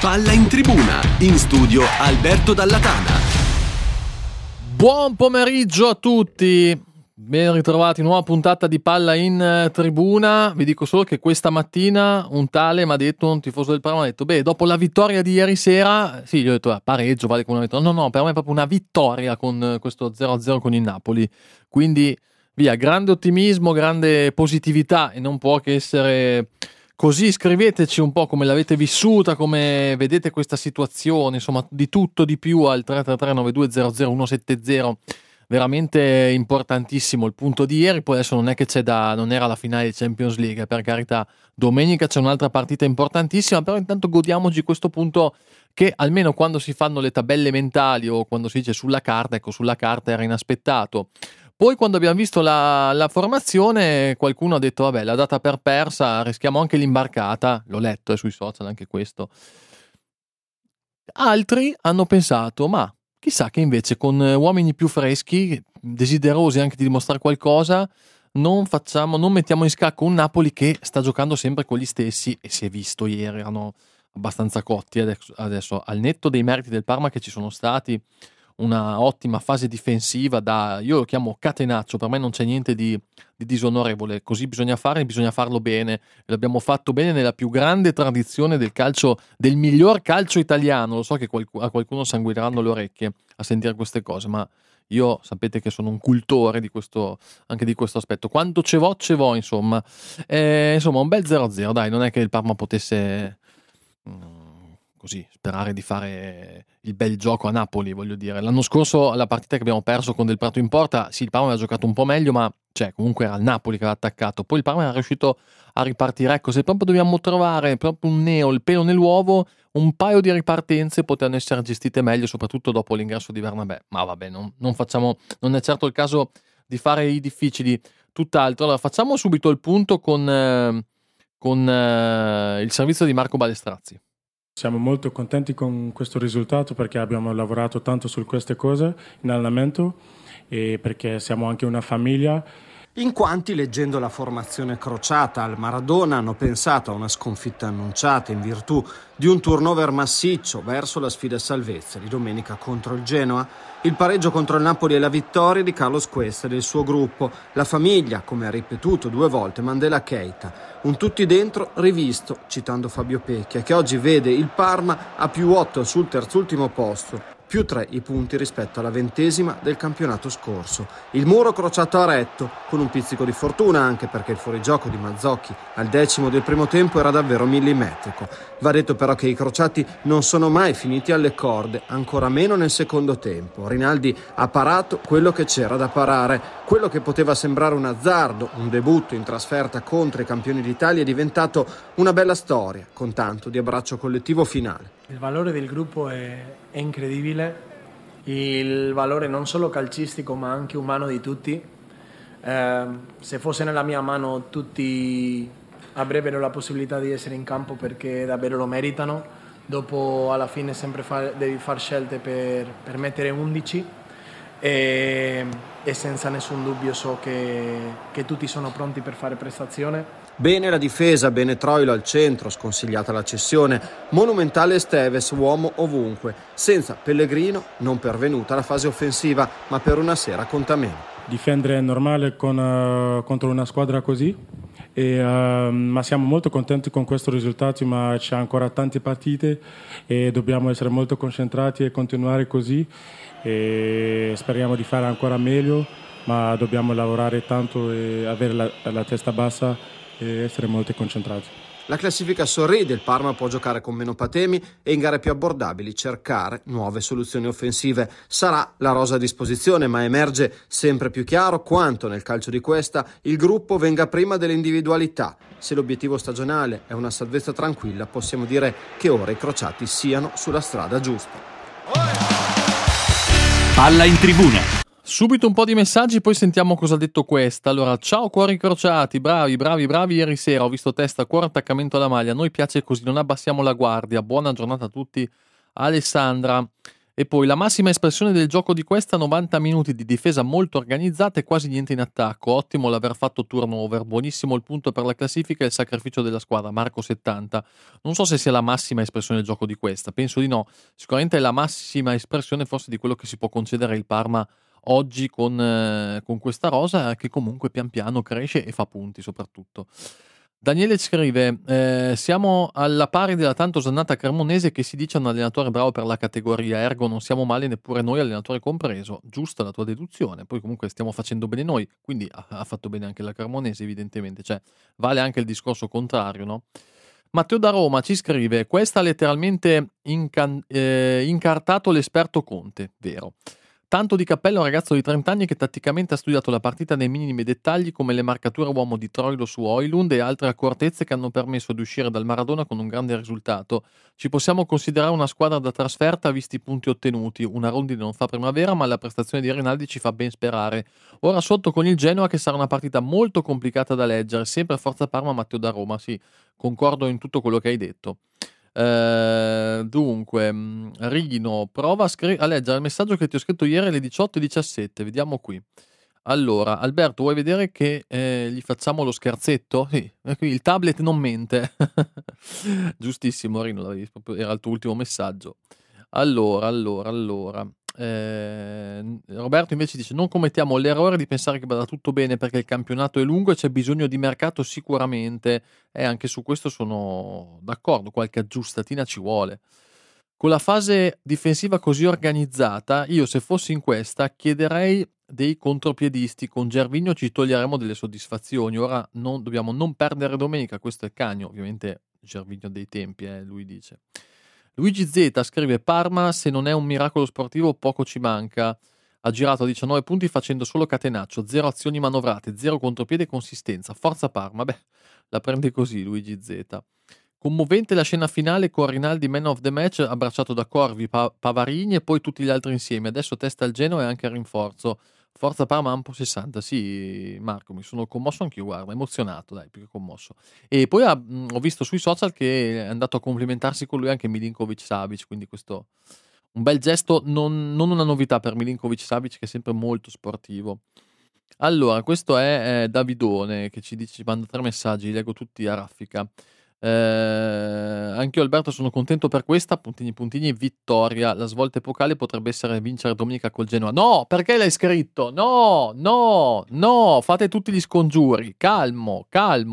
Palla in tribuna, in studio Alberto Dallatana. Buon pomeriggio a tutti, ben ritrovati, nuova puntata di Palla in tribuna. Vi dico solo che questa mattina un tale mi ha detto, un tifoso del Parma, mi ha detto: beh, dopo la vittoria di ieri sera, sì, gli ho detto pareggio, vale come una vittoria. No, per me è proprio una vittoria con questo 0-0 con il Napoli. Quindi via, grande ottimismo, grande positività, e non può che essere così. Scriveteci un po' come l'avete vissuta, come vedete questa situazione, insomma, di tutto di più al 333-9200-170. Veramente importantissimo il punto di ieri. Poi adesso non è che non era la finale di Champions League, per carità, domenica c'è un'altra partita importantissima, però intanto godiamoci questo punto che almeno quando si fanno le tabelle mentali o quando si dice sulla carta, ecco, sulla carta era inaspettato. Poi quando abbiamo visto la formazione, qualcuno ha detto vabbè, la data per persa, rischiamo anche l'imbarcata. L'ho letto sui social anche questo. Altri hanno pensato, ma chissà che invece con uomini più freschi, desiderosi anche di dimostrare qualcosa, non mettiamo in scacco un Napoli che sta giocando sempre con gli stessi, e si è visto ieri, erano abbastanza cotti. Adesso al netto dei meriti del Parma che ci sono stati, una ottima fase difensiva io lo chiamo catenaccio, per me non c'è niente di disonorevole, così bisogna farlo bene, e l'abbiamo fatto bene nella più grande tradizione del calcio, del miglior calcio italiano. Lo so che a qualcuno sanguineranno le orecchie a sentire queste cose, ma io sapete che sono un cultore di questo, anche di questo aspetto. Quanto ce vo, insomma. Insomma, un bel 0-0, dai, non è che il Parma potesse così sperare di fare il bel gioco a Napoli, voglio dire. L'anno scorso la partita che abbiamo perso con Del Prato in porta, sì, il Parma aveva giocato un po' meglio, ma comunque era il Napoli che aveva attaccato. Poi il Parma era riuscito a ripartire. Ecco, se proprio dobbiamo trovare proprio il pelo nell'uovo, un paio di ripartenze potevano essere gestite meglio, soprattutto dopo l'ingresso di Bernabé. Ma vabbè, non è certo il caso di fare i difficili. Tutt'altro. Allora, facciamo subito il punto con il servizio di Marco Balestrazzi. Siamo molto contenti con questo risultato perché abbiamo lavorato tanto su queste cose in allenamento e perché siamo anche una famiglia. In quanti, leggendo la formazione crociata al Maradona, hanno pensato a una sconfitta annunciata in virtù di un turnover massiccio verso la sfida salvezza di domenica contro il Genoa, il pareggio contro il Napoli e la vittoria di Carlos Cuesta e del suo gruppo, la famiglia, come ha ripetuto 2 volte Mandela Keita, un tutti dentro rivisto, citando Fabio Pecchia, che oggi vede il Parma a +8 sul terzultimo posto, +3 i punti rispetto alla 20ª del campionato scorso. Il muro crociato ha retto, con un pizzico di fortuna anche perché il fuorigioco di Mazzocchi al 10° del primo tempo era davvero millimetrico. Va detto però che i crociati non sono mai finiti alle corde, ancora meno nel secondo tempo. Rinaldi ha parato quello che c'era da parare, quello che poteva sembrare un azzardo, un debutto in trasferta contro i campioni d'Italia è diventato una bella storia, con tanto di abbraccio collettivo finale. Il valore del gruppo è incredibile, il valore non solo calcistico ma anche umano di tutti. Se fosse nella mia mano tutti avrebbero la possibilità di essere in campo perché davvero lo meritano. Dopo alla fine sempre devi fare scelte per mettere 11 e senza nessun dubbio so che tutti sono pronti per fare prestazione. Bene la difesa, bene Troilo al centro, sconsigliata la cessione, monumentale Esteves, uomo ovunque, senza Pellegrino non pervenuta la fase offensiva, ma per una sera conta meno. Difendere è normale contro una squadra così, ma siamo molto contenti con questo risultato, ma c'è ancora tante partite e dobbiamo essere molto concentrati e continuare così e speriamo di fare ancora meglio, ma dobbiamo lavorare tanto e avere la testa bassa e essere molto concentrati. La classifica sorride, il Parma può giocare con meno patemi e in gare più abbordabili cercare nuove soluzioni offensive. Sarà la rosa a disposizione, ma emerge sempre più chiaro quanto nel calcio di questa il gruppo venga prima delle individualità. Se l'obiettivo stagionale è una salvezza tranquilla, possiamo dire che ora i crociati siano sulla strada giusta. Palla in tribuna. Subito un po' di messaggi, poi sentiamo cosa ha detto questa. Allora, ciao cuori crociati, bravi ieri sera, ho visto testa, cuore, attaccamento alla maglia, a noi piace così, non abbassiamo la guardia, buona giornata a tutti. Alessandra, E poi la massima espressione del gioco di questa, 90 minuti di difesa molto organizzata e quasi niente in attacco. Ottimo l'aver fatto turnover, buonissimo il punto per la classifica e il sacrificio della squadra. Marco 70. Non so se sia la massima espressione del gioco di questa, penso di no. Sicuramente è la massima espressione forse di quello che si può concedere il Parma oggi con questa rosa, che comunque pian piano cresce e fa punti soprattutto. Daniele scrive: siamo alla pari della tanto osannata Cremonese, che si dice un allenatore bravo per la categoria, ergo non siamo male neppure noi, allenatore compreso. Giusta la tua deduzione, poi comunque stiamo facendo bene noi, quindi ha fatto bene anche la Cremonese evidentemente, cioè vale anche il discorso contrario, no? Matteo da Roma ci scrive: questa ha letteralmente incartato l'esperto Conte, vero? Tanto di cappello un ragazzo di 30 anni che tatticamente ha studiato la partita nei minimi dettagli, come le marcature uomo di Troilo su Højlund e altre accortezze che hanno permesso di uscire dal Maradona con un grande risultato. Ci possiamo considerare una squadra da trasferta visti i punti ottenuti. Una rondine non fa primavera, ma la prestazione di Rinaldi ci fa ben sperare. Ora sotto con il Genoa, che sarà una partita molto complicata da leggere. Sempre Forza Parma, Matteo da Roma. Sì, concordo in tutto quello che hai detto. Dunque, Rino, prova a leggere il messaggio che ti ho scritto ieri alle 18:17. Vediamo qui. Allora, Alberto, vuoi vedere che gli facciamo lo scherzetto? Sì, qui il tablet non mente. Giustissimo, Rino, era il tuo ultimo messaggio. Allora. Roberto invece dice: non commettiamo l'errore di pensare che vada tutto bene perché il campionato è lungo e c'è bisogno di mercato sicuramente, e anche su questo sono d'accordo, qualche aggiustatina ci vuole. Con la fase difensiva così organizzata, io se fossi in questa chiederei dei contropiedisti. Con Gervinho ci toglieremo delle soddisfazioni. Ora dobbiamo non perdere domenica, questo è Cagno, ovviamente Gervinho dei tempi, lui dice. Luigi Z scrive: Parma, se non è un miracolo sportivo poco ci manca. Ha girato a 19 punti facendo solo catenaccio, 0 azioni manovrate, 0 contropiede e consistenza. Forza Parma. Beh, la prende così Luigi Z. Commovente la scena finale con Rinaldi man of the match, abbracciato da Corvi, Pavarini e poi tutti gli altri insieme. Adesso testa al Genoa e anche al rinforzo. Forza Parma Ampo 60. Sì, Marco, mi sono commosso anch'io, guarda, emozionato, dai, più che commosso. E poi ho visto sui social che è andato a complimentarsi con lui anche Milinkovic-Savic, quindi questo un bel gesto, non una novità per Milinkovic-Savic, che è sempre molto sportivo. Allora, questo è Davidone che ci manda 3 messaggi, li leggo tutti a raffica. Anch'io, Alberto, sono contento per questa. Puntini, vittoria. La svolta epocale potrebbe essere vincere domenica col Genoa. No, perché l'hai scritto? No, fate tutti gli scongiuri. Calmo.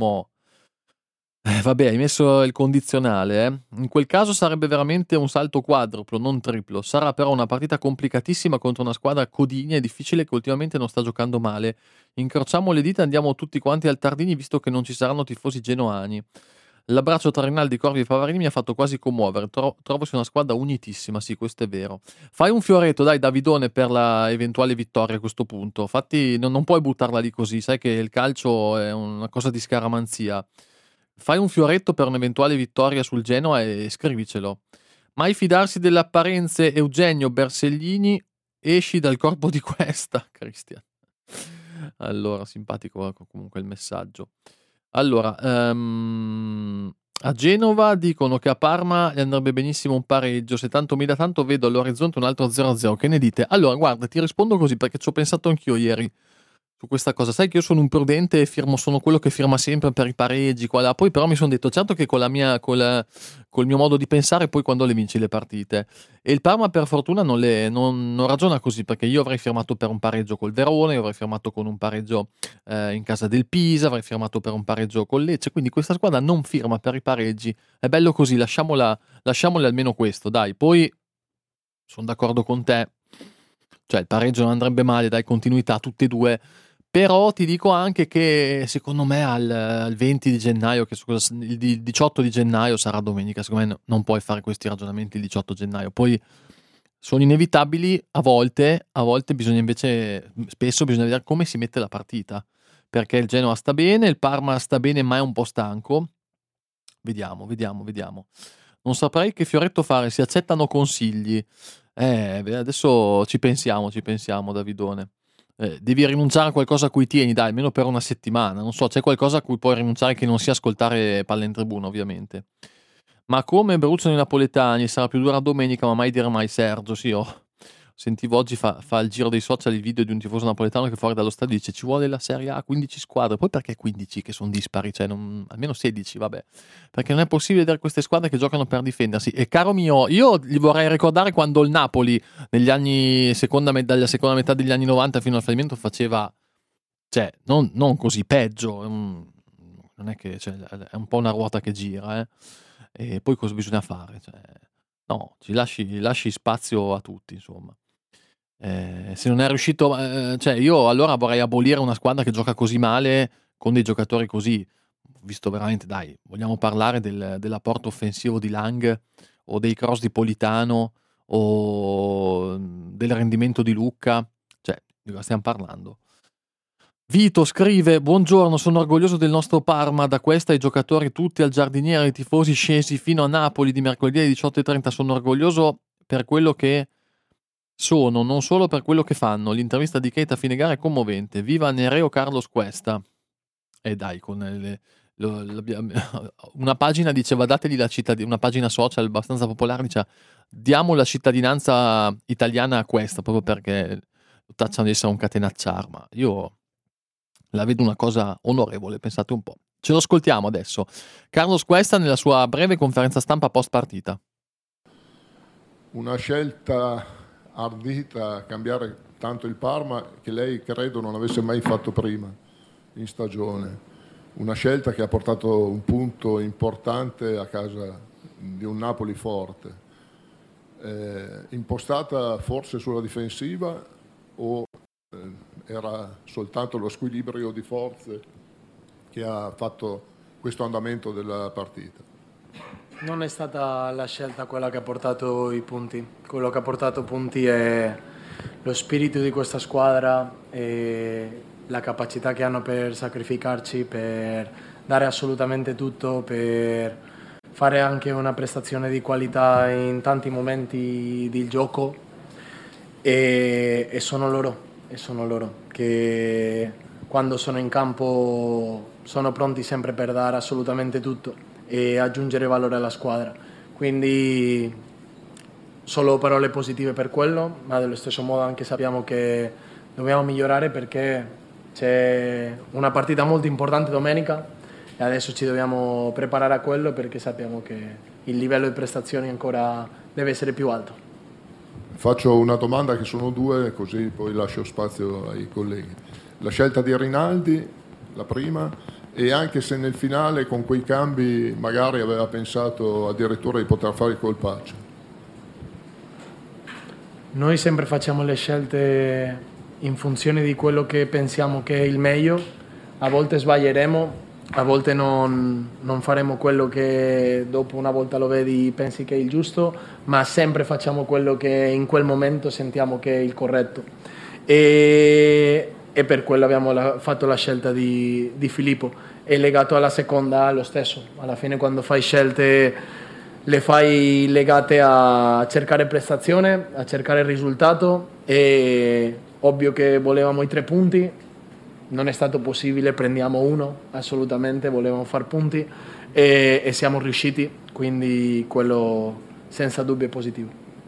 Vabbè, hai messo il condizionale, In quel caso sarebbe veramente un salto quadruplo, non triplo. Sarà però una partita complicatissima contro una squadra codigna e difficile che ultimamente non sta giocando male. Incrociamo le dita e andiamo tutti quanti al Tardini, visto che non ci saranno tifosi genoani. L'abbraccio tra Rinaldi, Corvi e Pavarini mi ha fatto quasi commuovere. Trovo sia una squadra unitissima, sì, questo è vero. Fai un fioretto, dai, Davidone, per la eventuale vittoria a questo punto. Infatti non puoi buttarla lì così, sai che il calcio è una cosa di scaramanzia. Fai un fioretto per un'eventuale vittoria sul Genoa e scrivicelo. Mai fidarsi delle apparenze, Eugenio Bersellini, esci dal corpo di questa, Cristian. Allora, simpatico comunque il messaggio. Allora, a Genova dicono che a Parma gli andrebbe benissimo un pareggio. Se tanto mi dà tanto, vedo all'orizzonte un altro 0-0. Che ne dite? Allora, guarda, ti rispondo così perché ci ho pensato anch'io ieri su questa cosa. Sai che io sono un prudente e sono quello che firma sempre per i pareggi qua là. Poi però mi sono detto, certo che col mio modo di pensare poi quando le vinci le partite, e il Parma per fortuna non ragiona così, perché io avrei firmato per un pareggio col Verona, io avrei firmato con un pareggio in casa del Pisa, avrei firmato per un pareggio col Lecce, quindi questa squadra non firma per i pareggi. È bello così, lasciamole almeno questo, dai. Poi sono d'accordo con te, cioè il pareggio non andrebbe male, dai, continuità tutte e due. Però ti dico anche che secondo me al 20 di gennaio, che il 18 di gennaio sarà domenica, secondo me non puoi fare questi ragionamenti il 18 gennaio. Poi sono inevitabili a volte bisogna invece, spesso bisogna vedere come si mette la partita, perché il Genoa sta bene, il Parma sta bene ma è un po' stanco. Vediamo. Non saprei che fioretto fare, si accettano consigli. Adesso ci pensiamo, Davidone. Devi rinunciare a qualcosa a cui tieni, dai, almeno per una settimana. Non so, c'è qualcosa a cui puoi rinunciare che non sia ascoltare Palla in Tribuna, ovviamente. Ma come bruciano i napoletani, sarà più dura domenica, ma mai dire mai. Sergio, sì, sentivo oggi fa il giro dei social il video di un tifoso napoletano che fuori dallo stadio dice ci vuole la Serie A 15 squadre. Poi perché 15 che sono dispari, cioè almeno 16, vabbè, perché non è possibile vedere queste squadre che giocano per difendersi. E caro mio, io gli vorrei ricordare quando il Napoli negli anni dalla seconda metà degli anni 90 fino al fallimento faceva, cioè non così, peggio, non è che, cioè, è un po' una ruota che gira, e poi cosa bisogna fare? Cioè, no, ci lasci spazio a tutti, insomma. Se non è riuscito, cioè io allora vorrei abolire una squadra che gioca così male con dei giocatori così, visto veramente, dai, vogliamo parlare dell'apporto offensivo di Lang o dei cross di Politano o del rendimento di Lucca, cioè di cosa stiamo parlando? Vito scrive: buongiorno, sono orgoglioso del nostro Parma, da questa ai giocatori tutti, al giardiniere, ai tifosi scesi fino a Napoli di mercoledì alle 18:30. Sono orgoglioso per quello che sono, non solo per quello che fanno. L'intervista di Keita a fine gara è commovente. Viva Nereo Carlos Cuesta. E dai, con una pagina diceva dategli la cittadinanza, una pagina social abbastanza popolare diceva diamo la cittadinanza italiana a Cuesta, proprio perché lo tacciano di essere un catenacciar, ma io la vedo una cosa onorevole, pensate un po'. Ce lo ascoltiamo adesso. Carlos Cuesta nella sua breve conferenza stampa post partita. Una scelta ardita a cambiare tanto il Parma che lei credo non avesse mai fatto prima in stagione. Una scelta che ha portato un punto importante a casa di un Napoli forte. Impostata forse sulla difensiva o era soltanto lo squilibrio di forze che ha fatto questo andamento della partita? Non è stata la scelta quella che ha portato i punti. Quello che ha portato punti è lo spirito di questa squadra e la capacità che hanno per sacrificarci, per dare assolutamente tutto, per fare anche una prestazione di qualità in tanti momenti del gioco e sono loro che quando sono in campo sono pronti sempre per dare assolutamente tutto e aggiungere valore alla squadra. Quindi solo parole positive per quello, ma dello stesso modo anche sappiamo che dobbiamo migliorare perché c'è una partita molto importante domenica e adesso ci dobbiamo preparare a quello perché sappiamo che il livello di prestazioni ancora deve essere più alto. Faccio una domanda che sono due, così poi lascio spazio ai colleghi. La scelta di Rinaldi, la prima, e anche se nel finale con quei cambi magari aveva pensato addirittura di poter fare il colpaccio. Noi sempre facciamo le scelte in funzione di quello che pensiamo che è il meglio. A volte sbaglieremo, a volte non faremo quello che dopo una volta lo vedi pensi che è il giusto, ma sempre facciamo quello che in quel momento sentiamo che è il corretto. E per quello abbiamo fatto la scelta di Filippo. È legato alla seconda lo stesso. Alla fine quando fai scelte le fai legate a cercare prestazione, a cercare il risultato. E ovvio che volevamo i 3 punti, non è stato possibile, prendiamo uno, assolutamente, volevamo far punti e siamo riusciti, quindi quello senza dubbio è positivo.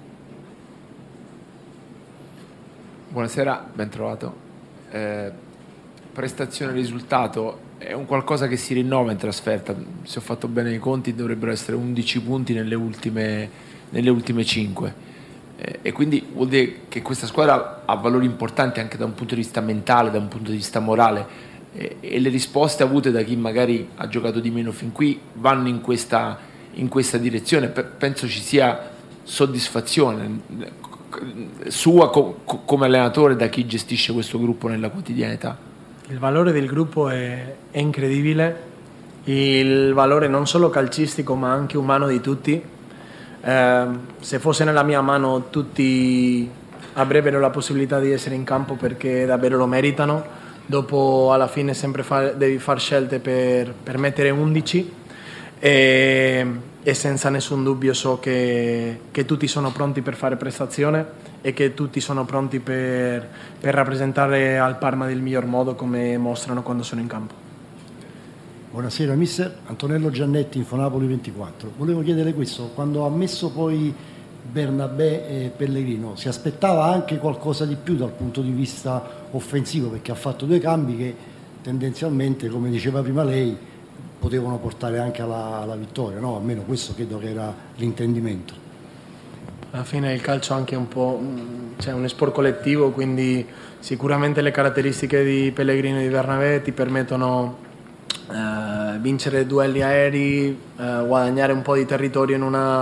Buonasera, ben trovato. Prestazione e risultato è un qualcosa che si rinnova in trasferta. Se ho fatto bene i conti dovrebbero essere 11 punti nelle ultime 5. E quindi vuol dire che questa squadra ha valori importanti anche da un punto di vista mentale, da un punto di vista morale, e le risposte avute da chi magari ha giocato di meno fin qui vanno in questa direzione. Penso ci sia soddisfazione sua come allenatore da chi gestisce questo gruppo nella quotidianità. Il valore del gruppo è incredibile, il valore non solo calcistico ma anche umano di tutti. Se fosse nella mia mano tutti avrebbero la possibilità di essere in campo perché davvero lo meritano. Dopo alla fine sempre devi fare scelte per mettere 11 e senza nessun dubbio so che tutti sono pronti per fare prestazione e che tutti sono pronti per rappresentare al Parma del miglior modo come mostrano quando sono in campo. Buonasera mister, Antonello Giannetti, Infonapoli 24. Volevo chiedere questo, quando ha messo poi Bernabé e Pellegrino, si aspettava anche qualcosa di più dal punto di vista offensivo, perché ha fatto 2 cambi che tendenzialmente, come diceva prima lei, potevano portare anche alla vittoria, no? Almeno questo credo che era l'intendimento. Alla fine il calcio è anche un po' un sport collettivo, quindi sicuramente le caratteristiche di Pellegrino e di Bernabé ti permettono vincere duelli aerei, guadagnare un po' di territorio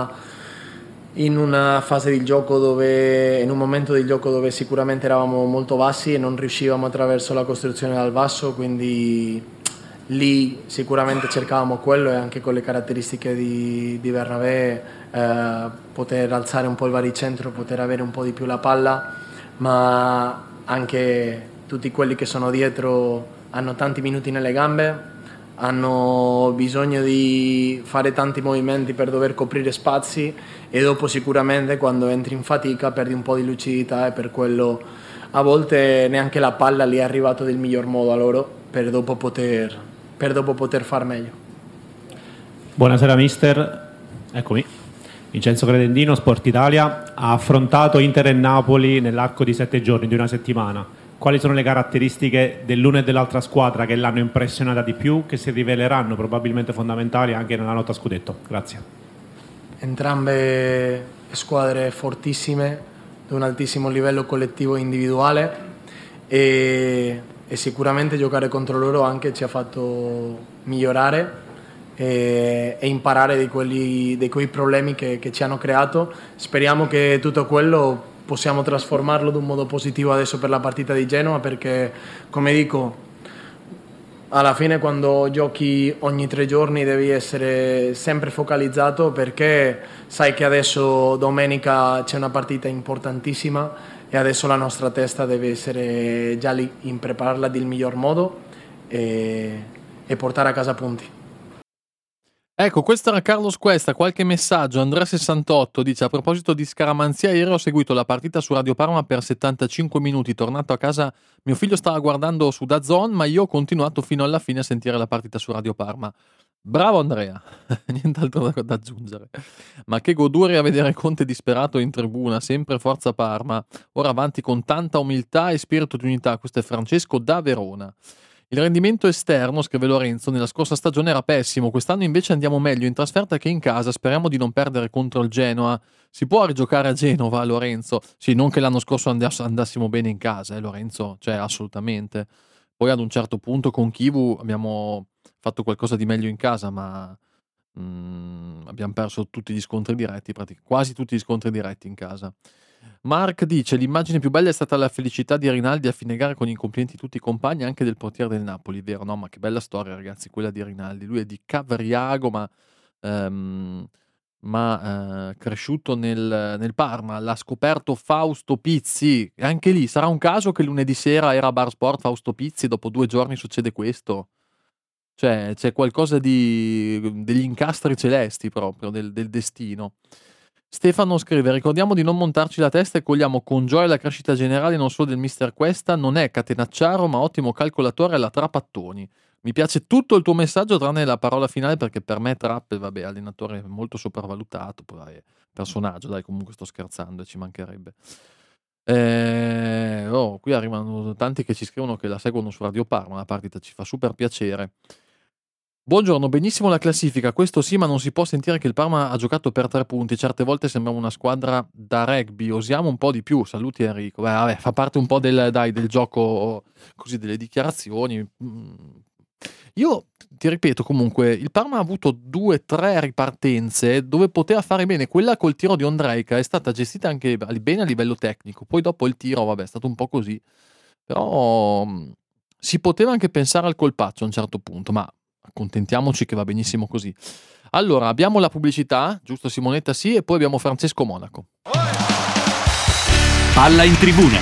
in una fase di gioco in un momento di gioco dove sicuramente eravamo molto bassi e non riuscivamo attraverso la costruzione dal basso, quindi lì sicuramente cercavamo quello, e anche con le caratteristiche di Bernabé poter alzare un po' il baricentro, poter avere un po' di più la palla, ma anche tutti quelli che sono dietro hanno tanti minuti nelle gambe, hanno bisogno di fare tanti movimenti per dover coprire spazi, e dopo sicuramente quando entri in fatica perdi un po' di lucidità, e per quello a volte neanche la palla lì è arrivata del miglior modo a loro per dopo poter far meglio. Buonasera mister, eccomi. Vincenzo Credendino, Sport Italia. Ha affrontato Inter e Napoli nell'arco di 7 giorni, di una settimana. Quali sono le caratteristiche dell'una e dell'altra squadra che l'hanno impressionata di più, che si riveleranno probabilmente fondamentali anche nella lotta a scudetto? Grazie. Entrambe squadre fortissime, di un altissimo livello collettivo e individuale, e sicuramente giocare contro loro anche ci ha fatto migliorare e imparare di quei problemi che ci hanno creato. Speriamo che tutto quello possiamo trasformarlo in un modo positivo adesso per la partita di Genoa, perché, come dico, alla fine quando giochi ogni 3 giorni devi essere sempre focalizzato, perché sai che adesso domenica c'è una partita importantissima e adesso la nostra testa deve essere già lì in prepararla del miglior modo e portare a casa punti. Ecco, questo era Carlos Cuesta. Qualche messaggio. Andrea68 dice: a proposito di scaramanzia, ieri ho seguito la partita su Radio Parma per 75 minuti. Tornato a casa mio figlio stava guardando su DAZN, ma io ho continuato fino alla fine a sentire la partita su Radio Parma. Bravo Andrea, nient'altro da aggiungere. Ma che goduria vedere Conte disperato in tribuna, sempre forza Parma. Ora avanti con tanta umiltà e spirito di unità. Questo è Francesco da Verona. Il rendimento esterno, scrive Lorenzo, nella scorsa stagione era pessimo, quest'anno invece andiamo meglio in trasferta che in casa, speriamo di non perdere contro il Genoa. Si può rigiocare a Genova, Lorenzo? Sì, non che l'anno scorso andassimo bene in casa, Lorenzo, cioè assolutamente. Poi ad un certo punto con Chivu abbiamo fatto qualcosa di meglio in casa, ma abbiamo perso tutti gli scontri diretti, quasi tutti gli scontri diretti in casa. Mark dice: l'immagine più bella è stata la felicità di Rinaldi a fine gara con i complimenti tutti i compagni, anche del portiere del Napoli, vero? No, ma che bella storia, ragazzi, quella di Rinaldi. Lui è di Cavriago, ma cresciuto nel Parma. L'ha scoperto Fausto Pizzi, anche lì sarà un caso che lunedì sera era a Bar Sport Fausto Pizzi e dopo 2 giorni succede questo? Cioè c'è qualcosa degli incastri celesti proprio del destino. Stefano scrive: ricordiamo di non montarci la testa e cogliamo con gioia la crescita generale non solo del mister Cuesta, non è catenacciaro ma ottimo calcolatore alla Trapattoni. Mi piace tutto il tuo messaggio tranne la parola finale, perché per me Trapp, vabbè, allenatore molto sopravvalutato, poi personaggio, dai, comunque sto scherzando, ci mancherebbe. Qui arrivano tanti che ci scrivono che la seguono su Radio Parma, la partita ci fa super piacere. Buongiorno, benissimo la classifica, questo sì, ma non si può sentire che il Parma ha giocato per 3 punti, certe volte sembrava una squadra da rugby, osiamo un po' di più. Saluti Enrico. Vabbè, fa parte un po' del gioco, così, delle dichiarazioni. Io ti ripeto, comunque il Parma ha avuto 2-3 ripartenze dove poteva fare bene. Quella col tiro di Ondrejka è stata gestita anche bene a livello tecnico, poi dopo il tiro, vabbè, è stato un po' così, però si poteva anche pensare al colpaccio a un certo punto, ma accontentiamoci che va benissimo così. Allora, abbiamo la pubblicità, giusto Simonetta? Sì, e poi abbiamo Francesco Monaco. Palla in tribuna.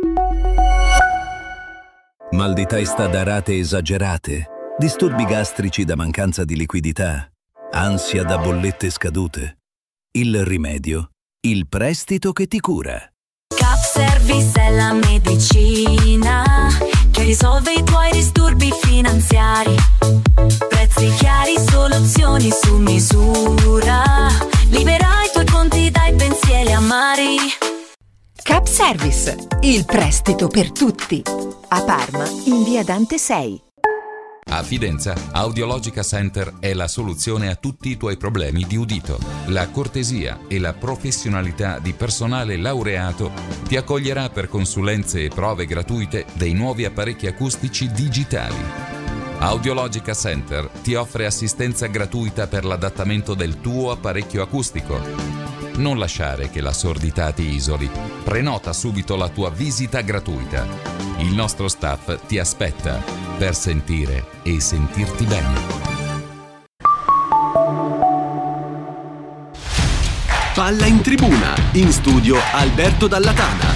Mal di testa da rate esagerate, disturbi gastrici da mancanza di liquidità, ansia da bollette scadute. Il rimedio, il prestito che ti cura. Cap Service è la medicina che risolve i tuoi disturbi finanziari. Prezzi chiari, soluzioni su misura. Libera i tuoi conti dai pensieri amari. Cap Service, il prestito per tutti. A Parma, in via Dante 6. A Fidenza, Audiologica Center è la soluzione a tutti i tuoi problemi di udito. La cortesia e la professionalità di personale laureato ti accoglierà per consulenze e prove gratuite dei nuovi apparecchi acustici digitali. Audiologica Center ti offre assistenza gratuita per l'adattamento del tuo apparecchio acustico. Non lasciare che la sordità ti isoli. Prenota subito la tua visita gratuita. Il nostro staff ti aspetta per sentire e sentirti bene. Palla in tribuna, in studio Alberto Dallatana.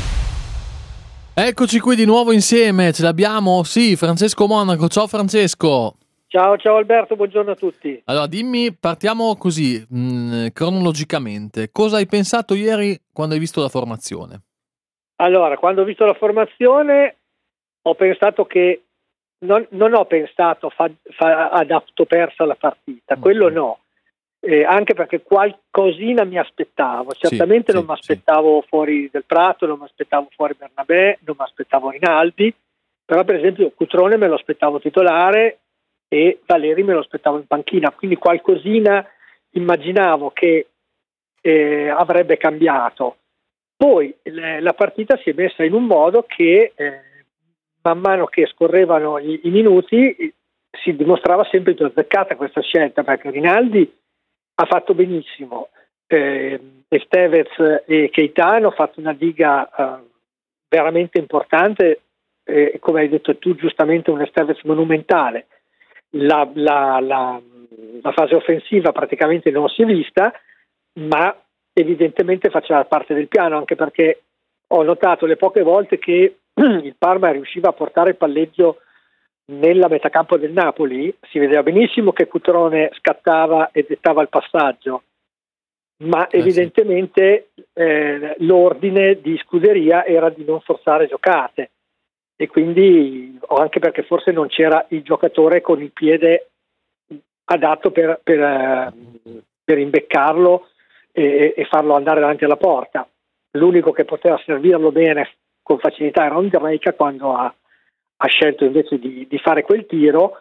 Eccoci qui di nuovo insieme, ce l'abbiamo? Sì, Francesco Monaco. Ciao Francesco. Ciao Alberto, buongiorno a tutti. Allora dimmi, partiamo così, cronologicamente. Cosa hai pensato ieri quando hai visto la formazione? Allora, quando ho visto la formazione ho pensato che non ho pensato ad atto persa la partita, quello no, anche perché qualcosina mi aspettavo, certamente non mi aspettavo fuori Del Prato, non mi aspettavo fuori Bernabé, non mi aspettavo Rinaldi, però per esempio Cutrone me lo aspettavo titolare e Valeri me lo aspettavo in panchina, quindi qualcosina immaginavo che avrebbe cambiato. Poi la partita si è messa in un modo che man mano che scorrevano i minuti si dimostrava sempre più azzeccata questa scelta, perché Rinaldi ha fatto benissimo, Estevez e Keita hanno fatto una diga veramente importante, come hai detto tu giustamente, un Estevez monumentale. La fase offensiva praticamente non si è vista, ma evidentemente faceva parte del piano, anche perché ho notato le poche volte che il Parma riusciva a portare il palleggio nella metacampo del Napoli, si vedeva benissimo che Cutrone scattava e dettava il passaggio, ma evidentemente l'ordine di Scuderia era di non forzare giocate, e quindi, o anche perché forse non c'era il giocatore con il piede adatto per imbeccarlo e farlo andare davanti alla porta. L'unico che poteva servirlo bene con facilità era Ondrejka, quando ha scelto invece di fare quel tiro,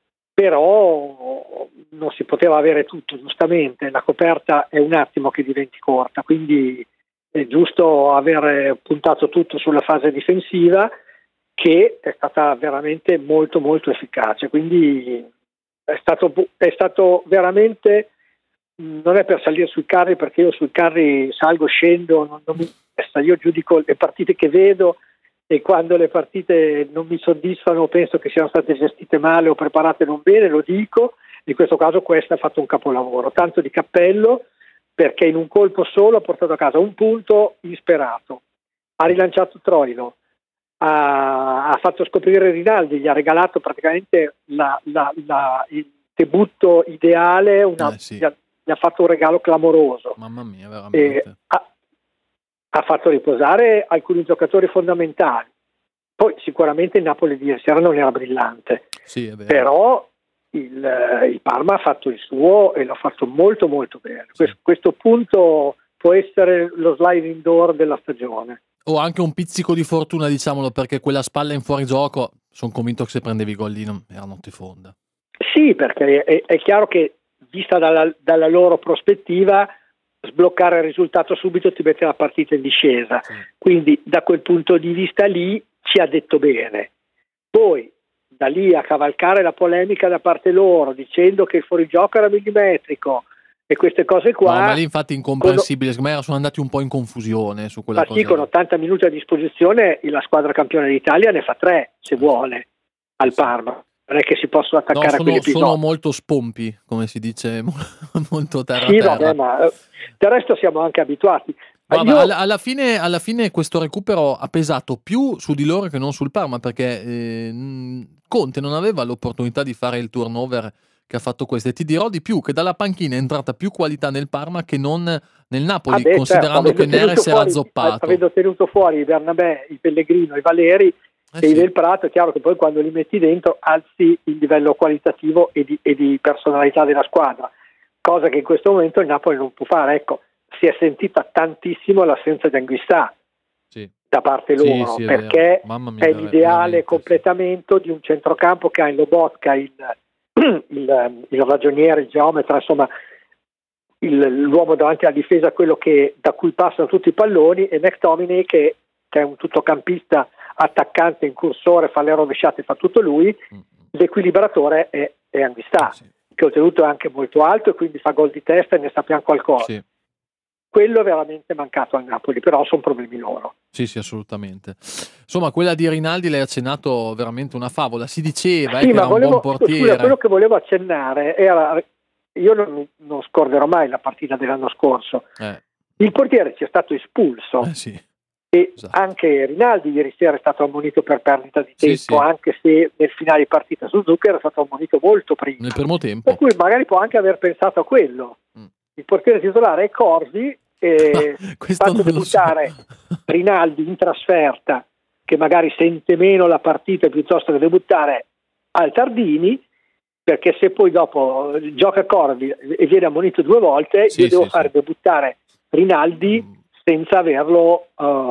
però non si poteva avere tutto, giustamente, la coperta è un attimo che diventi corta, quindi è giusto aver puntato tutto sulla fase difensiva, che è stata veramente molto molto efficace, quindi è stato veramente, non è per salire sui carri, perché io sui carri salgo, scendo, non mi interessa, io giudico le partite che vedo, e quando le partite non mi soddisfano, penso che siano state gestite male o preparate non bene, lo dico. In questo caso questa ha fatto un capolavoro, tanto di cappello, perché in un colpo solo ha portato a casa un punto insperato, ha rilanciato Troilo, ha fatto scoprire Rinaldi, gli ha regalato praticamente il debutto ideale, gli ha fatto un regalo clamoroso. Mamma mia, veramente. Ha fatto riposare alcuni giocatori fondamentali. Poi sicuramente il Napoli di ieri sera non era brillante, sì, è vero. Però il Parma ha fatto il suo e l'ha fatto molto molto bene. Sì. Questo punto può essere lo sliding door della stagione. O anche un pizzico di fortuna, diciamolo, perché quella spalla in fuorigioco, sono convinto che se prendevi i gol lì era notte fonda. Sì, perché è chiaro che, vista dalla loro prospettiva, sbloccare il risultato subito ti mette la partita in discesa. Sì. Quindi da quel punto di vista lì ci ha detto bene. Poi da lì a cavalcare la polemica da parte loro dicendo che il fuorigioco era millimetrico e queste cose qua, no, ma lì infatti incomprensibile, secondo me sono andati un po' in confusione su quella cosa. Sì, con 80 minuti a disposizione la squadra campione d'Italia ne fa 3 se vuole al Parma, non è che si possono attaccare a quegli episodi. Sono molto spompi, come si dice, molto terra. Sì, vabbè, ma del resto siamo anche abituati. Guarda, alla fine questo recupero ha pesato più su di loro che non sul Parma, perché Conte non aveva l'opportunità di fare il turnover che ha fatto questo, e ti dirò di più, che dalla panchina è entrata più qualità nel Parma che non nel Napoli, considerando che Neres era zoppato. Avendo tenuto fuori i Bernabé, i Pellegrino, i Valeri, Dei Del Prato, è chiaro che poi quando li metti dentro alzi il livello qualitativo e di personalità della squadra, cosa che in questo momento il Napoli non può fare. Ecco, si è sentita tantissimo l'assenza di Anguissà da parte loro, perché è l'ideale completamento di un centrocampo che ha in Lobotka il ragioniere, il geometra, insomma l'uomo davanti alla difesa, quello da cui passano tutti i palloni, e McTominay che è un tuttocampista, attaccante, incursore, fa le rovesciate, fa tutto lui. L'equilibratore è Anguissà, che oltretutto è anche molto alto e quindi fa gol di testa e ne sappiamo qualcosa. Quello è veramente mancato al Napoli, però sono problemi loro. Sì, assolutamente. Insomma, quella di Rinaldi l'hai accennato veramente una favola. Si diceva che era un buon portiere. Scusa, quello che volevo accennare era, io non scorderò mai la partita dell'anno scorso. Il portiere ci è stato espulso. E anche Rinaldi ieri sera è stato ammonito per perdita di tempo, anche se nel finale di partita Suzuki era stato ammonito molto prima. Nel primo tempo. Per cui magari può anche aver pensato a quello. Il portiere titolare è Corsi, e fatto debuttare Rinaldi in trasferta, che magari sente meno la partita piuttosto che debuttare al Tardini, perché se poi dopo gioca Corsi e viene ammonito 2 volte, io devo fare debuttare Rinaldi senza averlo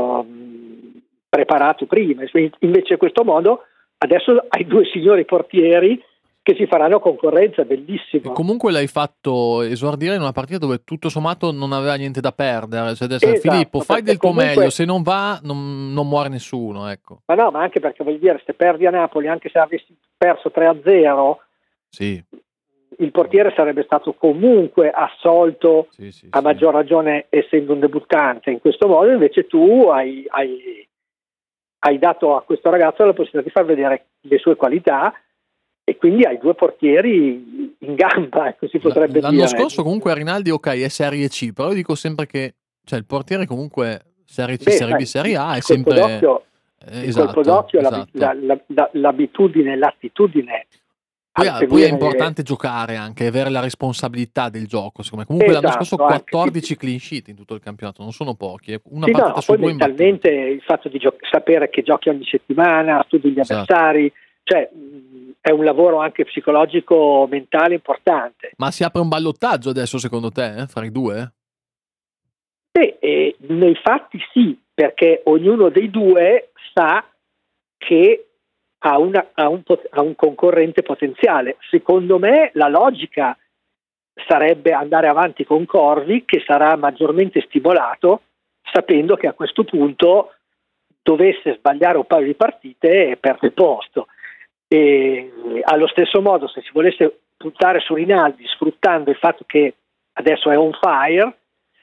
preparato prima. Invece in questo modo adesso hai 2 signori portieri che si faranno concorrenza, bellissimo. E comunque l'hai fatto esordire in una partita dove tutto sommato non aveva niente da perdere, cioè adesso Filippo, fai del tuo meglio, se non va non muore nessuno, ecco. Ma no, ma anche perché voglio dire, se perdi a Napoli, anche se avessi perso 3-0, il portiere sarebbe stato comunque assolto, a maggior ragione essendo un debuttante. In questo modo invece tu hai dato a questo ragazzo la possibilità di far vedere le sue qualità, e quindi hai 2 portieri in gamba, si potrebbe dire. L'anno scorso comunque Rinaldi è Serie C, però io dico sempre che il portiere comunque Serie C, Serie B, Serie A è sempre... Il colpo d'occhio, l'abitudine, l'attitudine. Poi è importante giocare anche, avere la responsabilità del gioco. Comunque l'anno scorso 14 clean sheet in tutto il campionato, non sono pochi. Una partita su 2 mentalmente il fatto di sapere che giochi ogni settimana, studi gli avversari, cioè è un lavoro anche psicologico, mentale importante. Ma si apre un ballottaggio adesso secondo te, fra i 2? Nei fatti sì, perché ognuno dei 2 sa che ha un concorrente potenziale. Secondo me la logica sarebbe andare avanti con Corvi, che sarà maggiormente stimolato sapendo che a questo punto dovesse sbagliare un paio di partite e perde il posto. E allo stesso modo, se si volesse puntare su Rinaldi sfruttando il fatto che adesso è on fire,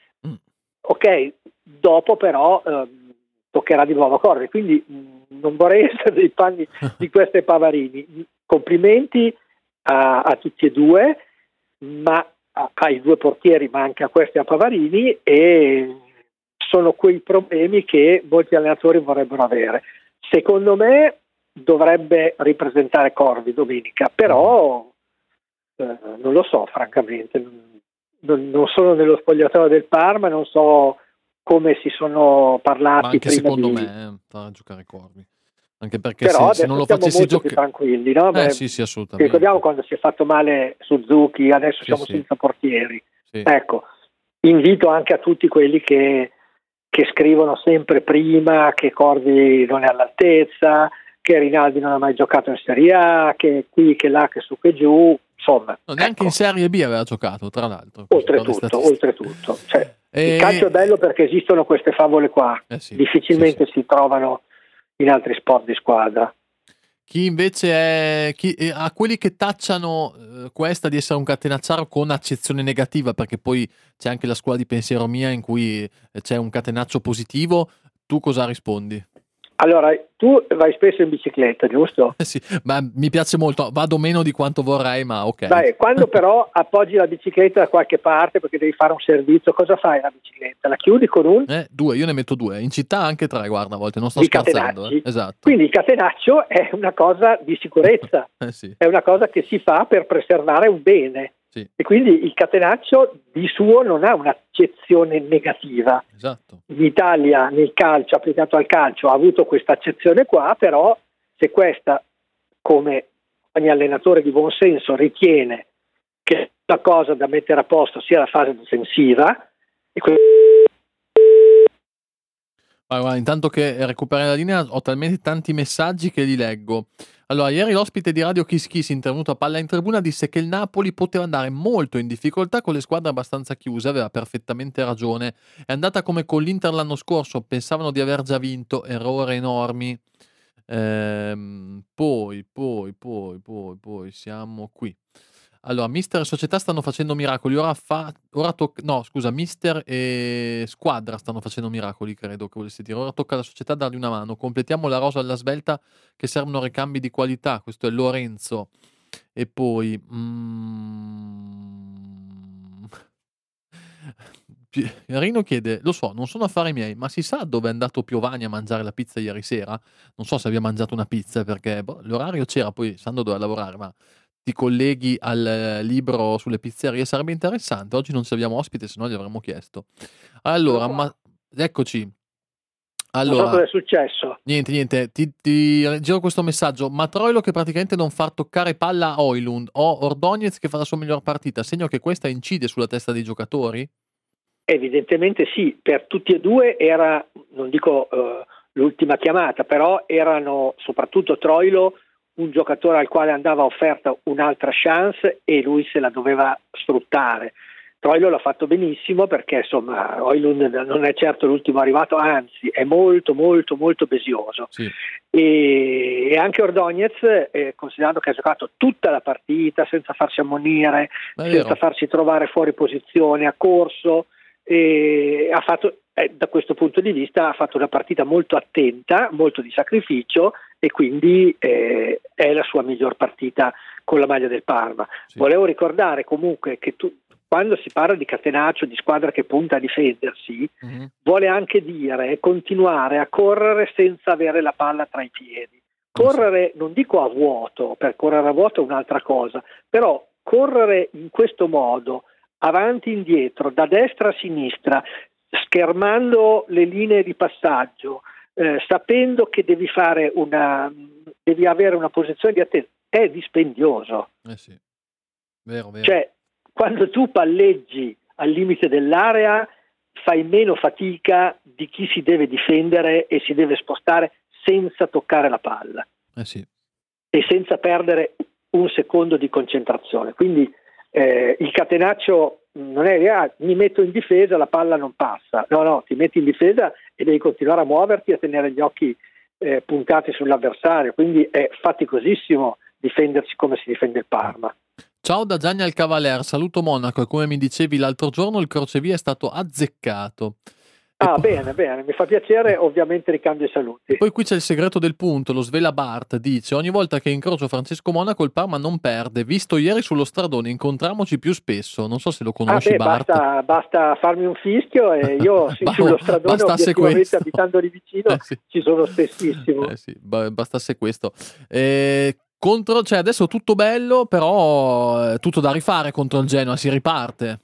ok, dopo però toccherà di nuovo Corvi, quindi non vorrei essere dei panni di queste Pavarini. Complimenti a tutti e 2, ma ai 2 portieri, ma anche a questi, a Pavarini, e sono quei problemi che molti allenatori vorrebbero avere. Secondo me dovrebbe ripresentare Corvi domenica, però non lo so francamente, non sono nello spogliatoio del Parma, non so come si sono parlati. Ma anche prima secondo me fa giocare Corvi, anche perché però se non lo facessi molto più tranquilli, no? Sì, assolutamente. Ricordiamo quando si è fatto male Suzuki, adesso siamo senza portieri. Ecco, invito anche a tutti quelli che scrivono sempre prima che Corvi non è all'altezza, che Rinaldi non ha mai giocato in Serie A, che qui, che là, che su, che giù, insomma. Neanche in Serie B aveva giocato, tra l'altro. Oltretutto. Cioè, il calcio è bello perché esistono queste favole qua, difficilmente si trovano in altri sport di squadra. Chi invece a quelli che tacciano questa di essere un catenacciaro con accezione negativa, perché poi c'è anche la scuola di pensiero mia in cui c'è un catenaccio positivo, tu cosa rispondi? Allora, tu vai spesso in bicicletta, giusto? Sì, ma mi piace molto, vado meno di quanto vorrei, ma ok. Dai, quando però appoggi la bicicletta da qualche parte perché devi fare un servizio, cosa fai la bicicletta? La chiudi con un? 2, io ne metto 2, in città anche 3, guarda, a volte, non sto scherzando. Esatto. Quindi il catenaccio è una cosa di sicurezza, è una cosa che si fa per preservare un bene. E quindi il catenaccio di suo non ha un'accezione negativa. Esatto. In Italia nel calcio, applicato al calcio, ha avuto questa accezione qua, però se questa, come ogni allenatore di buon senso, ritiene che la cosa da mettere a posto sia la fase difensiva, e Guarda, intanto che recuperi la linea ho talmente tanti messaggi che li leggo. Allora, ieri l'ospite di Radio Kiss Kiss, intervenuto a Palla in Tribuna, disse che il Napoli poteva andare molto in difficoltà con le squadre abbastanza chiuse, aveva perfettamente ragione. È andata come con l'Inter l'anno scorso, pensavano di aver già vinto, errore enormi. Poi siamo qui. Allora, Mister e Società stanno facendo miracoli. Mister e Squadra stanno facendo miracoli, credo che volesse dire. Ora tocca alla Società dargli una mano. Completiamo la rosa alla svelta, che servono ricambi di qualità. Questo è Lorenzo. E poi Rino chiede: lo so, non sono affari miei, ma si sa dove è andato Piovani a mangiare la pizza ieri sera? Non so se abbia mangiato una pizza, perché l'orario c'era, poi Sando doveva lavorare, ma ti colleghi al libro sulle pizzerie, sarebbe interessante. Oggi non ci abbiamo ospite, se no gli avremmo chiesto. Allora, eccoci. Allora, non so cosa è successo. Niente, ti giro questo messaggio. Ma Troilo che praticamente non far toccare palla a Højlund, o Ordóñez che fa la sua miglior partita, segno che questa incide sulla testa dei giocatori? Evidentemente sì, per tutti e due era, non dico l'ultima chiamata, però erano, soprattutto Troilo, un giocatore al quale andava offerta un'altra chance e lui se la doveva sfruttare. Troilo l'ha fatto benissimo, perché insomma Højlund non è certo l'ultimo arrivato, anzi è molto besioso. Sì. E anche Ordóñez, considerando che ha giocato tutta la partita senza farsi ammonire, senza farsi trovare fuori posizione, ha corso, e ha fatto, da questo punto di vista ha fatto una partita molto attenta, molto di sacrificio, e quindi è la sua miglior partita con la maglia del Parma. Sì. Volevo ricordare comunque che quando si parla di catenaccio, di squadra che punta a difendersi, vuole anche dire continuare a correre senza avere la palla tra i piedi. Correre, non dico a vuoto, per correre a vuoto è un'altra cosa, però correre in questo modo, avanti e indietro, da destra a sinistra, schermando le linee di passaggio, sapendo che devi avere una posizione di attenzione, è dispendioso. Sì. Vero. Cioè, quando tu palleggi al limite dell'area fai meno fatica di chi si deve difendere e si deve spostare senza toccare la palla. Sì. E senza perdere un secondo di concentrazione. Quindi il catenaccio non è mi metto in difesa, la palla non passa. No, ti metti in difesa e devi continuare a muoverti, a tenere gli occhi puntati sull'avversario. Quindi è faticosissimo difendersi come si difende il Parma. Ciao da Gianni al Cavalier, saluto Monaco, e come mi dicevi l'altro giorno il crocevia è stato azzeccato. Bene, mi fa piacere, ovviamente ricambio i saluti. Poi qui c'è il segreto del punto, lo Svela Bart dice: ogni volta che incrocio Francesco Monaco il Parma non perde, visto ieri sullo stradone, incontriamoci più spesso. Non so se lo conosci, Bart. Basta farmi un fischio e io sullo stradone, obiettivamente abitando lì vicino, sì. Ci sono spessissimo. Sì, bastasse questo. Cioè adesso tutto bello, però tutto da rifare contro il Genoa, si riparte.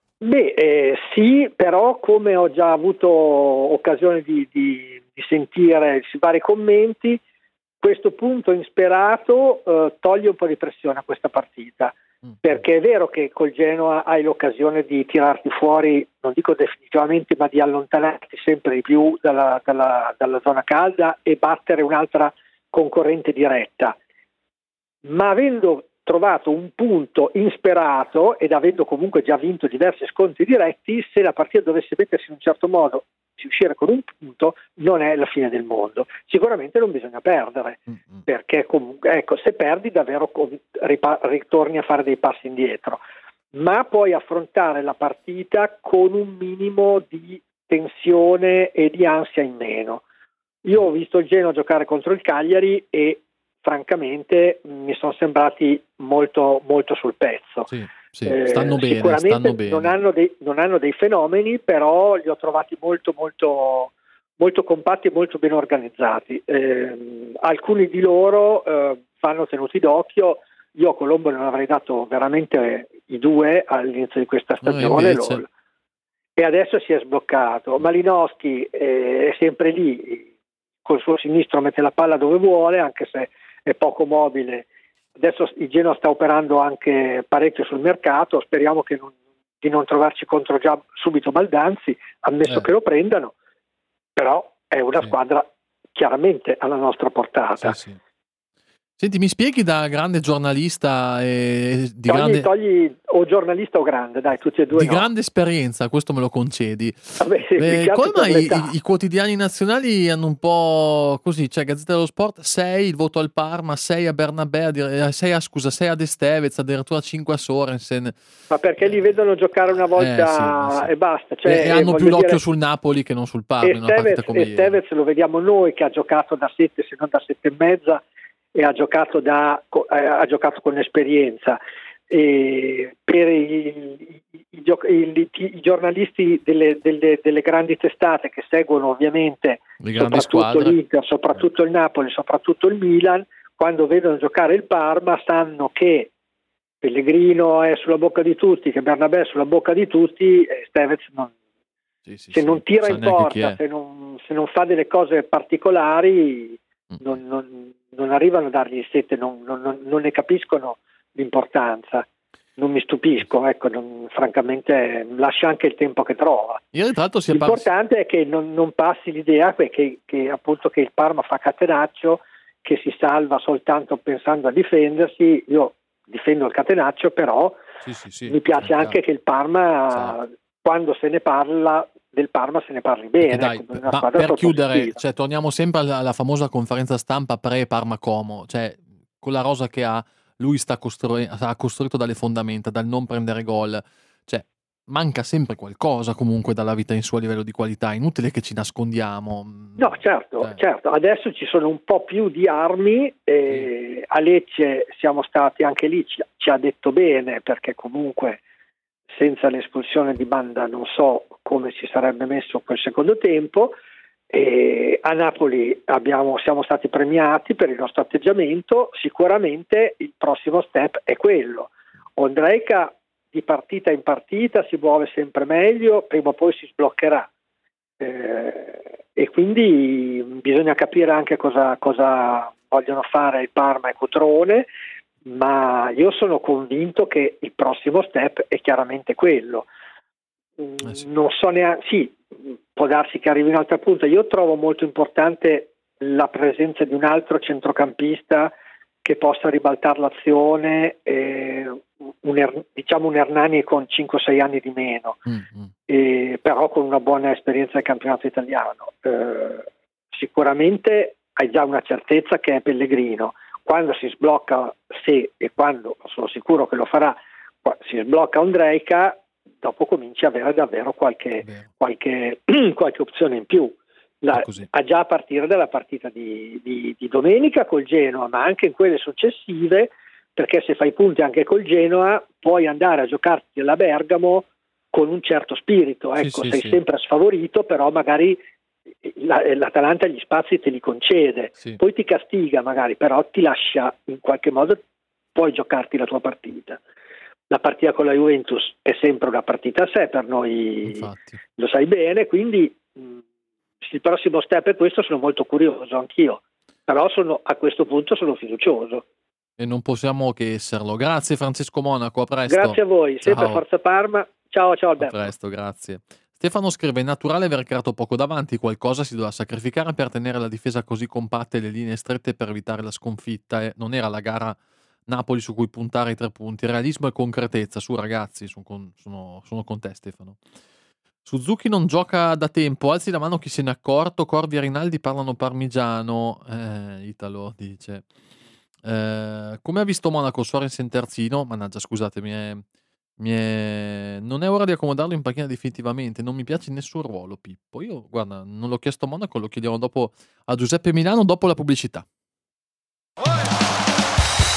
Sì, però come ho già avuto occasione di sentire i vari commenti, questo punto insperato toglie un po' di pressione a questa partita, perché è vero che col Genoa hai l'occasione di tirarti fuori, non dico definitivamente, ma di allontanarti sempre di più dalla zona calda e battere un'altra concorrente diretta, ma avendo trovato un punto insperato ed avendo comunque già vinto diversi scontri diretti, se la partita dovesse mettersi in un certo modo, si uscire con un punto non è la fine del mondo. Sicuramente non bisogna perdere, perché comunque, se perdi davvero ritorni a fare dei passi indietro, ma puoi affrontare la partita con un minimo di tensione e di ansia in meno. Io ho visto il Genoa giocare contro il Cagliari e francamente mi sono sembrati molto sul pezzo. Sì, stanno bene. Sicuramente non hanno dei fenomeni, però li ho trovati molto compatti e molto ben organizzati. Alcuni di loro vanno tenuti d'occhio. Io a Colombo non avrei dato veramente i 2 all'inizio di questa stagione, e adesso si è sbloccato. Malinowski è sempre lì, col suo sinistro mette la palla dove vuole, anche se è poco mobile. Adesso il Genoa sta operando anche parecchio sul mercato, speriamo di non trovarci contro già subito Baldanzi, ammesso che lo prendano, però è una squadra chiaramente alla nostra portata. Sì. Senti, mi spieghi da grande giornalista togli o giornalista o grande, dai, tutti e due. Grande esperienza, questo me lo concedi. Vabbè, come mai i quotidiani nazionali hanno un po' così, cioè Gazzetta dello Sport 6 il voto al Parma, 6 a Bernabé, 6 a De Stevez, addirittura 5 a Sorensen. Ma perché li vedono giocare una volta e basta, cioè, e hanno più l'occhio sul Napoli che non sul Parma in una partita come ieri. Stevez lo vediamo noi che ha giocato da 7 se non da 7,5 e ha giocato con esperienza. E per i giornalisti delle grandi testate che seguono ovviamente soprattutto l'Inter, soprattutto il Napoli, soprattutto il Milan, quando vedono giocare il Parma sanno che Pellegrino è sulla bocca di tutti, che Bernabé è sulla bocca di tutti, e Stevez non tira in porta, se non fa delle cose particolari non arrivano a dargli il 7, non ne capiscono l'importanza. Non mi stupisco, francamente lascia anche il tempo che trova. L'importante è che non passi l'idea che appunto che il Parma fa catenaccio, che si salva soltanto pensando a difendersi. Io difendo il catenaccio, però mi piace anche che il Parma, quando se ne parla del Parma, se ne parli bene. Ma per chiudere, cioè, torniamo sempre alla famosa conferenza stampa pre-Parma Como, cioè con la rosa che ha, lui ha costruito dalle fondamenta, dal non prendere gol, cioè manca sempre qualcosa comunque dalla vita in suo livello di qualità, inutile che ci nascondiamo. No, certo, adesso ci sono un po' più di armi, a Lecce siamo stati anche lì, ci ha detto bene, perché comunque senza l'espulsione di Banda non so come si sarebbe messo quel secondo tempo. E a Napoli siamo stati premiati per il nostro atteggiamento. Sicuramente il prossimo step è quello. Ondrejka di partita in partita si muove sempre meglio, prima o poi si sbloccherà, e quindi bisogna capire anche cosa vogliono fare il Parma e Cutrone, ma io sono convinto che il prossimo step è chiaramente quello. Non so neanche, può darsi che arrivi un'altra punta. Io trovo molto importante la presenza di un altro centrocampista che possa ribaltare l'azione, un Hernani con 5-6 anni di meno, però con una buona esperienza del campionato italiano. Sicuramente hai già una certezza che è Pellegrino. Quando si sblocca, e quando sono sicuro che lo farà, si sblocca Ondrejka, dopo cominci a avere davvero qualche opzione in più. Già a partire dalla partita di domenica col Genoa, ma anche in quelle successive, perché se fai punti anche col Genoa puoi andare a giocarti alla Bergamo con un certo spirito. Sei sempre sfavorito, però magari l'Atalanta gli spazi te li concede, poi ti castiga magari, però ti lascia in qualche modo, puoi giocarti la tua partita. La partita con la Juventus è sempre una partita a sé per noi. Infatti. Lo sai bene, quindi il prossimo step è questo. Sono molto curioso anch'io, però a questo punto sono fiducioso. E non possiamo che esserlo. Grazie Francesco Monaco, a presto. Grazie a voi, sempre Forza Parma. Ciao Alberto. A presto, grazie. Stefano scrive: è naturale aver creato poco davanti, qualcosa si doveva sacrificare per tenere la difesa così compatta e le linee strette per evitare la sconfitta. Non era la gara Napoli su cui puntare i 3 punti, realismo e concretezza. Su ragazzi, sono con te Stefano. Suzuki non gioca da tempo, alzi la mano chi se n'è accorto. Corvi e Rinaldi parlano parmigiano. Italo dice. Come ha visto Monaco, Sorensen terzino? Mannaggia, scusatemi, non è ora di accomodarlo in panchina definitivamente. Non mi piace nessun ruolo, Pippo. Io, guarda, non l'ho chiesto a Monaco, lo chiediamo dopo a Giuseppe Milano, dopo la pubblicità.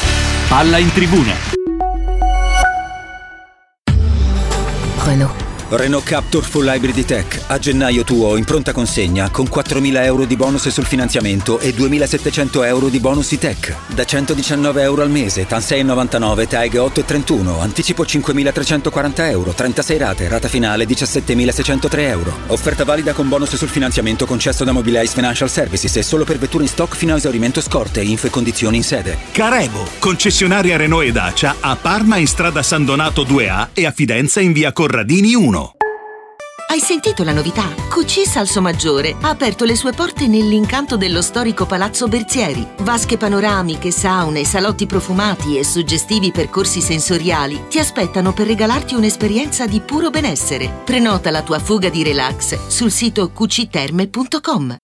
Palla in tribuna. Renault. Renault Captur Full Hybrid Tech. A gennaio tuo in pronta consegna con 4.000 euro di bonus sul finanziamento e 2.700 euro di bonus tech. Da 119 euro al mese, TAN 6,99, TAG 8,31, anticipo 5.340 euro, 36 rate, rata finale 17.603 euro. Offerta valida con bonus sul finanziamento concesso da Mobilize Financial Services e solo per vetture in stock fino a esaurimento scorte e info e condizioni in sede. Carebo, concessionaria Renault e Dacia a Parma in strada San Donato 2A e a Fidenza in via Corradini 1. Hai sentito la novità? QC Salsomaggiore ha aperto le sue porte nell'incanto dello storico Palazzo Berzieri. Vasche panoramiche, saune, salotti profumati e suggestivi percorsi sensoriali ti aspettano per regalarti un'esperienza di puro benessere. Prenota la tua fuga di relax sul sito qcterme.com.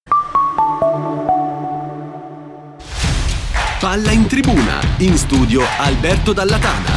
Palla in tribuna, in studio Alberto Dallatana.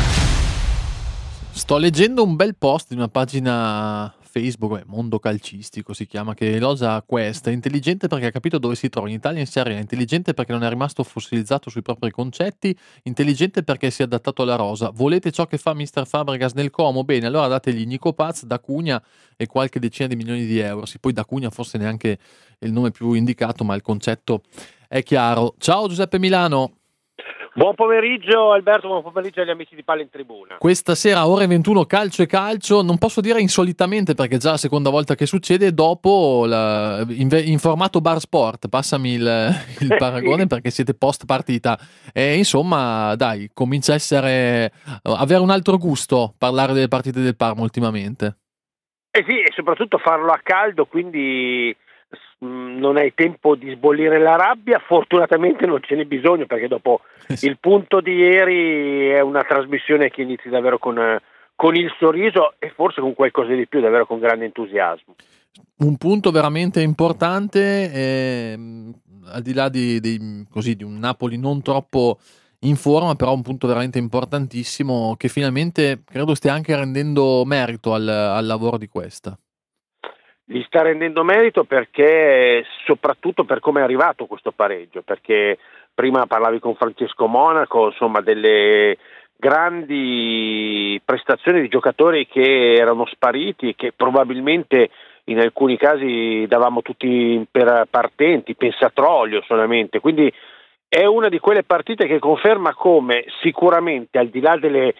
Sto leggendo un bel post di una pagina Facebook, Mondo Calcistico si chiama, che elogia Quest. È intelligente perché ha capito dove si trova in Italia in Serie A, intelligente perché non è rimasto fossilizzato sui propri concetti, intelligente perché si è adattato alla rosa. Volete ciò che fa Mr. Fabregas nel Como? Bene, allora dategli Nico Paz, D'Acunha e qualche decina di milioni di euro. Sì, poi D'Acunha forse neanche è il nome più indicato, ma il concetto è chiaro. Ciao Giuseppe Milano. Buon pomeriggio Alberto, buon pomeriggio agli amici di Palla in Tribuna. Questa sera ore 21 calcio e calcio, non posso dire insolitamente perché è già la seconda volta che succede, dopo in formato bar sport, passami il paragone perché siete post partita e insomma dai, comincia a avere un altro gusto parlare delle partite del Parma ultimamente. Sì, e soprattutto farlo a caldo, quindi non hai tempo di sbollire la rabbia, fortunatamente non ce n'è bisogno perché dopo il punto di ieri è una trasmissione che inizi davvero con il sorriso e forse con qualcosa di più, davvero con grande entusiasmo. Un punto veramente importante, al di là di un Napoli non troppo in forma, però un punto veramente importantissimo che finalmente credo stia anche rendendo merito al lavoro di Questa. Gli sta rendendo merito perché soprattutto per come è arrivato questo pareggio, perché prima parlavi con Francesco Monaco, insomma delle grandi prestazioni di giocatori che erano spariti e che probabilmente in alcuni casi davamo tutti per partenti, Pensatroglio solamente, quindi è una di quelle partite che conferma come sicuramente al di là delle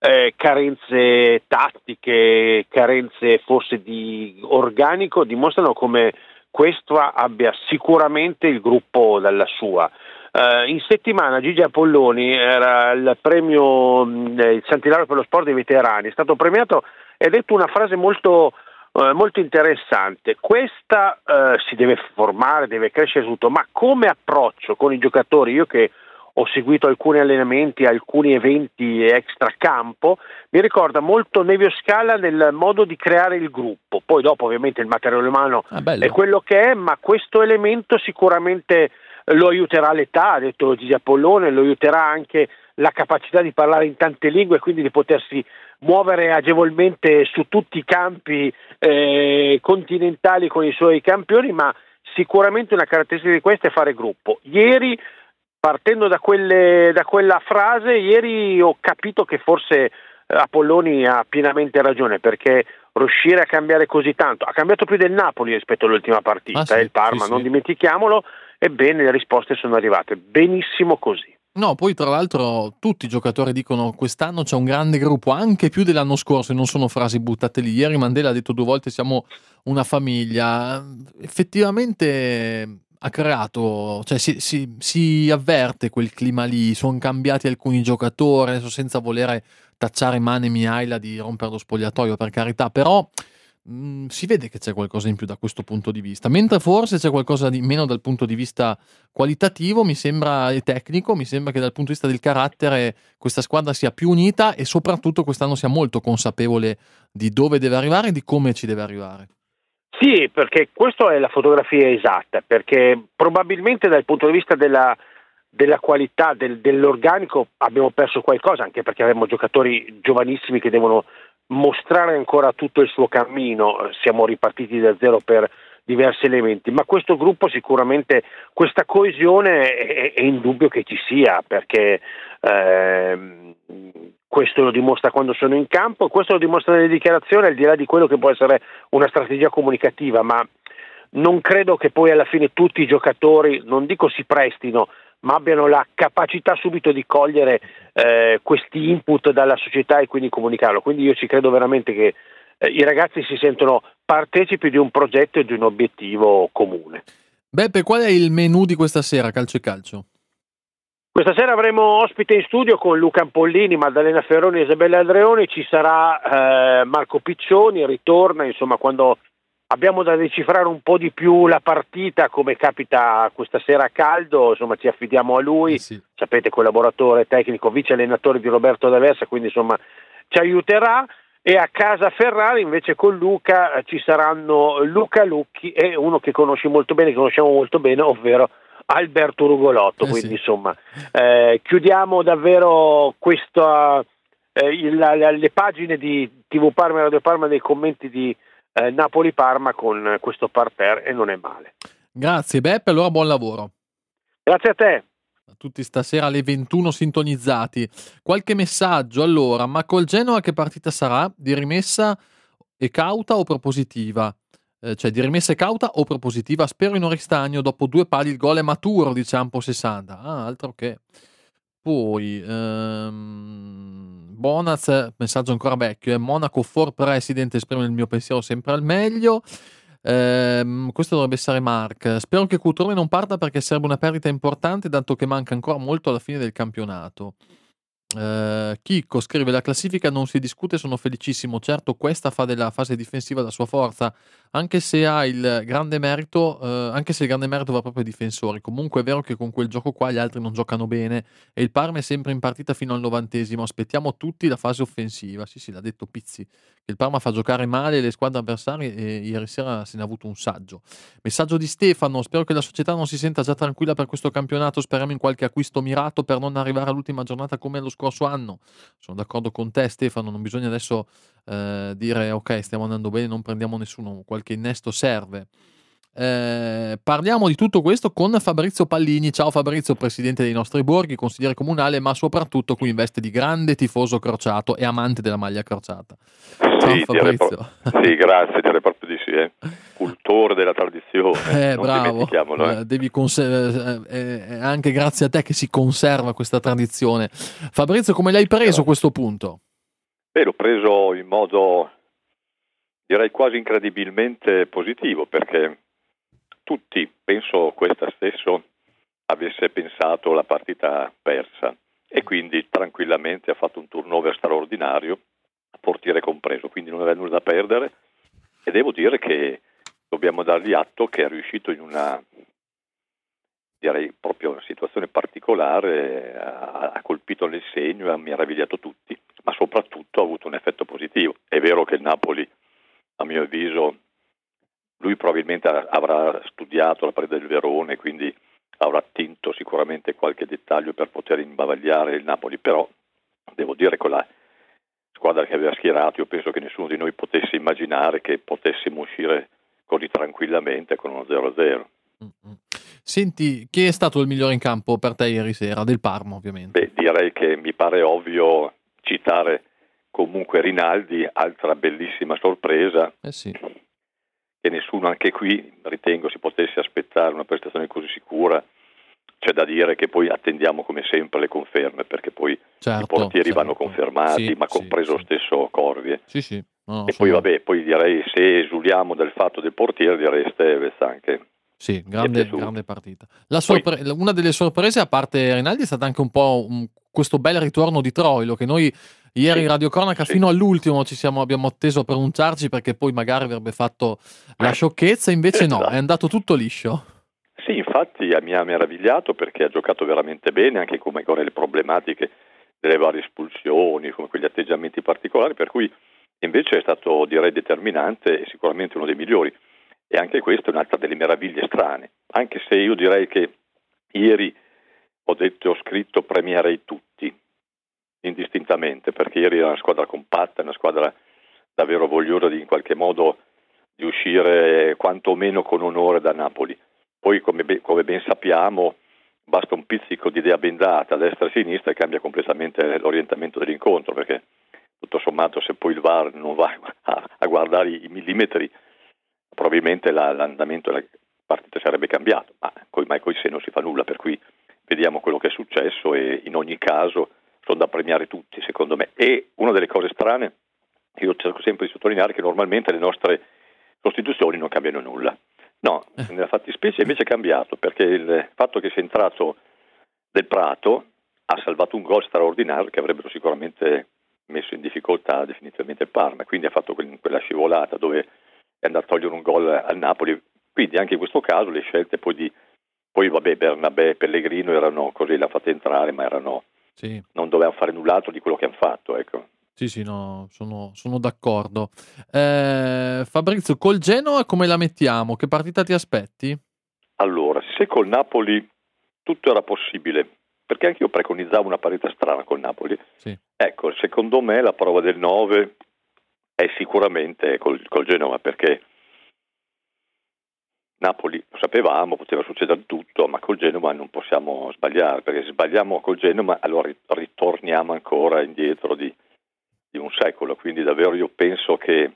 carenze tattiche, carenze forse di organico, dimostrano come Questa abbia sicuramente il gruppo dalla sua. In settimana Gigi Apolloni era il premio il Sant'Ilario per lo sport dei veterani, è stato premiato e ha detto una frase molto interessante. Questa si deve formare, deve crescere tutto, ma come approccio con i giocatori, io che ho seguito alcuni allenamenti, alcuni eventi extracampo, mi ricorda molto Nevio Scala nel modo di creare il gruppo. Poi dopo ovviamente il materiale umano è quello che è, ma questo elemento sicuramente lo aiuterà l'età, ha detto Gigi Apollone, lo aiuterà anche la capacità di parlare in tante lingue e quindi di potersi muovere agevolmente su tutti i campi continentali con i suoi campioni, ma sicuramente una caratteristica di questa è fare gruppo. Ieri, partendo da quella frase, ieri ho capito che forse Apolloni ha pienamente ragione, perché riuscire a cambiare così tanto, ha cambiato più del Napoli rispetto all'ultima partita, sì, il Parma, sì, non dimentichiamolo, ebbene le risposte sono arrivate, benissimo così. No, poi tra l'altro tutti i giocatori dicono quest'anno c'è un grande gruppo, anche più dell'anno scorso, e non sono frasi buttate lì. Ieri Mandela ha detto 2 volte siamo una famiglia, effettivamente ha creato, cioè si avverte quel clima lì, sono cambiati alcuni giocatori, adesso senza volere tacciare Mane Mihaila di rompere lo spogliatoio, per carità, però si vede che c'è qualcosa in più da questo punto di vista, mentre forse c'è qualcosa di meno dal punto di vista qualitativo, mi sembra, e tecnico, mi sembra che dal punto di vista del carattere questa squadra sia più unita e soprattutto quest'anno sia molto consapevole di dove deve arrivare e di come ci deve arrivare. Sì, perché questa è la fotografia esatta, perché probabilmente dal punto di vista della qualità dell'organico abbiamo perso qualcosa, anche perché abbiamo giocatori giovanissimi che devono mostrare ancora tutto il suo cammino. Siamo ripartiti da zero per diversi elementi, ma questo gruppo sicuramente, questa coesione è indubbio che ci sia, perché questo lo dimostra quando sono in campo, questo lo dimostra nelle dichiarazioni, al di là di quello che può essere una strategia comunicativa, ma non credo che poi alla fine tutti i giocatori, non dico si prestino, ma abbiano la capacità subito di cogliere questi input dalla società e quindi comunicarlo. Quindi io ci credo veramente che i ragazzi si sentono partecipi di un progetto e di un obiettivo comune. Beppe, qual è il menù di questa sera, Calcio e Calcio? Questa sera avremo ospite in studio con Luca Ampollini, Maddalena Ferroni e Isabella Andreoni, ci sarà Marco Piccioni, ritorna, insomma, quando abbiamo da decifrare un po' di più la partita, come capita questa sera a caldo, insomma ci affidiamo a lui, sapete, collaboratore tecnico, vice allenatore di Roberto D'Aversa, quindi insomma ci aiuterà. E a casa Ferrari invece con Luca ci saranno Luca Lucchi e uno che conosci molto bene, che conosciamo molto bene, ovvero Alberto Rugolotto. Quindi insomma chiudiamo davvero questa le pagine di TV Parma e Radio Parma dei commenti di Napoli-Parma con questo parterre, e non è male. Grazie Beppe, allora buon lavoro. Grazie a te. A tutti stasera alle 21 sintonizzati. Qualche messaggio allora, ma col Genoa che partita sarà? Di rimessa e cauta o propositiva? Cioè di rimessa e cauta o propositiva? Spero in Oristagno, dopo 2 pali il gol è maturo di Ciampo 60. Altro che. Poi Bonaz, messaggio ancora vecchio, Monaco for President, esprimo il mio pensiero sempre al meglio. Questo dovrebbe essere Mark. Spero che Cutrone non parta perché serve una perdita importante, dato che manca ancora molto alla fine del campionato. Chicco scrive: la classifica non si discute, sono felicissimo. Certo, questa fa della fase difensiva la sua forza, anche se ha il grande merito, anche se il grande merito va proprio ai difensori. Comunque è vero che con quel gioco qua gli altri non giocano bene e il Parma è sempre in partita fino al 90°. Aspettiamo tutti la fase offensiva. Sì, l'ha detto Pizzi, che il Parma fa giocare male le squadre avversarie, e ieri sera se ne ha avuto un saggio. Messaggio di Stefano: spero che la società non si senta già tranquilla per questo campionato, speriamo in qualche acquisto mirato per non arrivare all'ultima giornata come lo scorso anno. Sono d'accordo con te Stefano, non bisogna adesso dire ok, stiamo andando bene, non prendiamo nessuno, qualche innesto serve. Parliamo di tutto questo con Fabrizio Pallini. Ciao Fabrizio, presidente dei nostri borghi, consigliere comunale, ma soprattutto qui in veste di grande tifoso crociato e amante della maglia crociata. Ciao Fabrizio. Sì, grazie, direi proprio di sì, cultore della tradizione, non bravo, devi è anche grazie a te che si conserva questa tradizione. Fabrizio, come l'hai preso questo punto? L'ho preso in modo, direi quasi incredibilmente positivo, perché tutti, penso questa stesso, avesse pensato la partita persa e quindi tranquillamente ha fatto un turnover straordinario, portiere compreso, quindi non aveva nulla da perdere, e devo dire che dobbiamo dargli atto che è riuscito in una, direi proprio una situazione particolare, ha colpito nel segno e ha meravigliato tutti, ma soprattutto ha avuto un effetto positivo. È vero che il Napoli, a mio avviso, lui probabilmente avrà studiato la partita del Verone, quindi avrà attinto sicuramente qualche dettaglio per poter imbavagliare il Napoli, però devo dire con la squadra che aveva schierato, io penso che nessuno di noi potesse immaginare che potessimo uscire così tranquillamente con uno 0-0. Senti, chi è stato il migliore in campo per te ieri sera? Del Parma, ovviamente. Beh, direi che mi pare ovvio citare comunque Rinaldi, altra bellissima sorpresa. Sì. Che nessuno anche qui, ritengo, si potesse aspettare una prestazione così sicura. C'è da dire che poi attendiamo come sempre le conferme, perché poi i portieri vanno confermati, ma compreso lo stesso Corvi. Sì. E poi vabbè, poi direi, se esuliamo del fatto del portiere, direi Esteves anche. Sì, grande partita. Una delle sorprese, a parte Rinaldi, è stata anche un po' questo bel ritorno di Troilo, che noi ieri in Radio Cronaca fino all'ultimo abbiamo atteso a pronunciarci, perché poi magari avrebbe fatto la sciocchezza, invece no, è andato tutto liscio. Sì, infatti mi ha meravigliato, perché ha giocato veramente bene, anche come con le problematiche delle varie espulsioni, come quegli atteggiamenti particolari, per cui invece è stato, direi, determinante e sicuramente uno dei migliori. E anche questa è un'altra delle meraviglie strane, anche se io direi che ieri ho scritto premierei tutti, indistintamente, perché ieri era una squadra compatta, una squadra davvero vogliosa di in qualche modo uscire quantomeno con onore da Napoli. Poi come ben sappiamo basta un pizzico di idea bendata a destra e a sinistra e cambia completamente l'orientamento dell'incontro, perché tutto sommato se poi il VAR non va a guardare i millimetri probabilmente l'andamento della partita sarebbe cambiato, ma coi se non si fa nulla, per cui vediamo quello che è successo e in ogni caso sono da premiare tutti secondo me. E una delle cose strane che io cerco sempre di sottolineare è che normalmente le nostre sostituzioni non cambiano nulla. No, nella fattispecie invece è cambiato, perché il fatto che sia entrato Del Prato ha salvato un gol straordinario che avrebbero sicuramente messo in difficoltà definitivamente il Parma, quindi ha fatto quella scivolata dove è andato a togliere un gol al Napoli. Quindi anche in questo caso le scelte poi Bernabé e Pellegrino erano così, l'hanno fatta entrare, ma non dovevano fare null'altro di quello che hanno fatto, ecco. Sì, no, sono d'accordo. Fabrizio, col Genoa come la mettiamo? Che partita ti aspetti? Allora, se col Napoli tutto era possibile, perché anche io preconizzavo una partita strana col Napoli, ecco, secondo me la prova del 9 è sicuramente col Genoa, perché Napoli lo sapevamo, poteva succedere tutto, ma col Genoa non possiamo sbagliare, perché se sbagliamo col Genoa allora ritorniamo ancora indietro di un secolo. Quindi davvero io penso che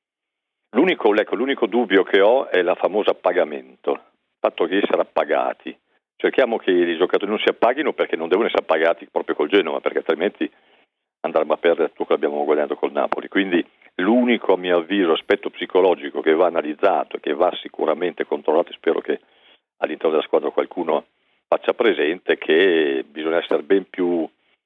l'unico dubbio che ho è la famosa appagamento, il fatto che essere appagati. Cerchiamo che i giocatori non si appaghino, perché non devono essere appagati proprio col Genoa, perché altrimenti andremo a perdere tutto che abbiamo guadagnato col Napoli. Quindi l'unico, a mio avviso, aspetto psicologico che va analizzato e che va sicuramente controllato, e spero che all'interno della squadra qualcuno faccia presente, che bisogna essere ben più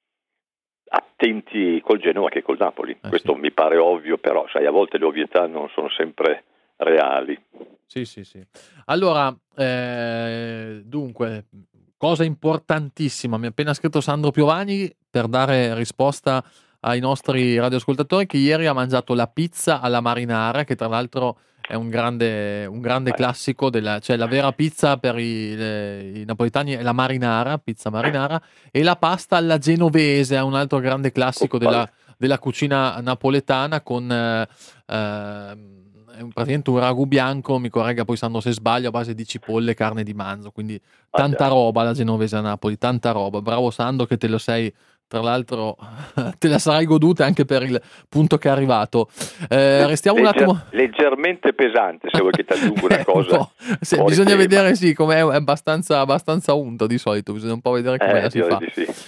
attenti col Genoa che col Napoli. Questo mi pare ovvio, però sai, a volte le ovvietà non sono sempre reali. Sì. Allora, dunque, cosa importantissima, mi ha appena scritto Sandro Piovani per dare risposta ai nostri radioascoltatori, che ieri ha mangiato la pizza alla marinara, che tra l'altro è un grande classico cioè la vera pizza per i napoletani è la marinara, pizza marinara, e la pasta alla genovese è un altro grande classico della cucina napoletana, con praticamente un ragù bianco, mi corregga poi Sandro se sbaglio, a base di cipolle e carne di manzo, quindi tanta roba la genovese a Napoli, tanta roba. Bravo Sandro che te lo sei, tra l'altro te la sarai goduta anche per il punto che è arrivato. Restiamo un attimo leggermente pesante, se vuoi che ti aggiungo una cosa. Bisogna vedere com'è, è abbastanza unto di solito, bisogna un po' vedere come la si fa.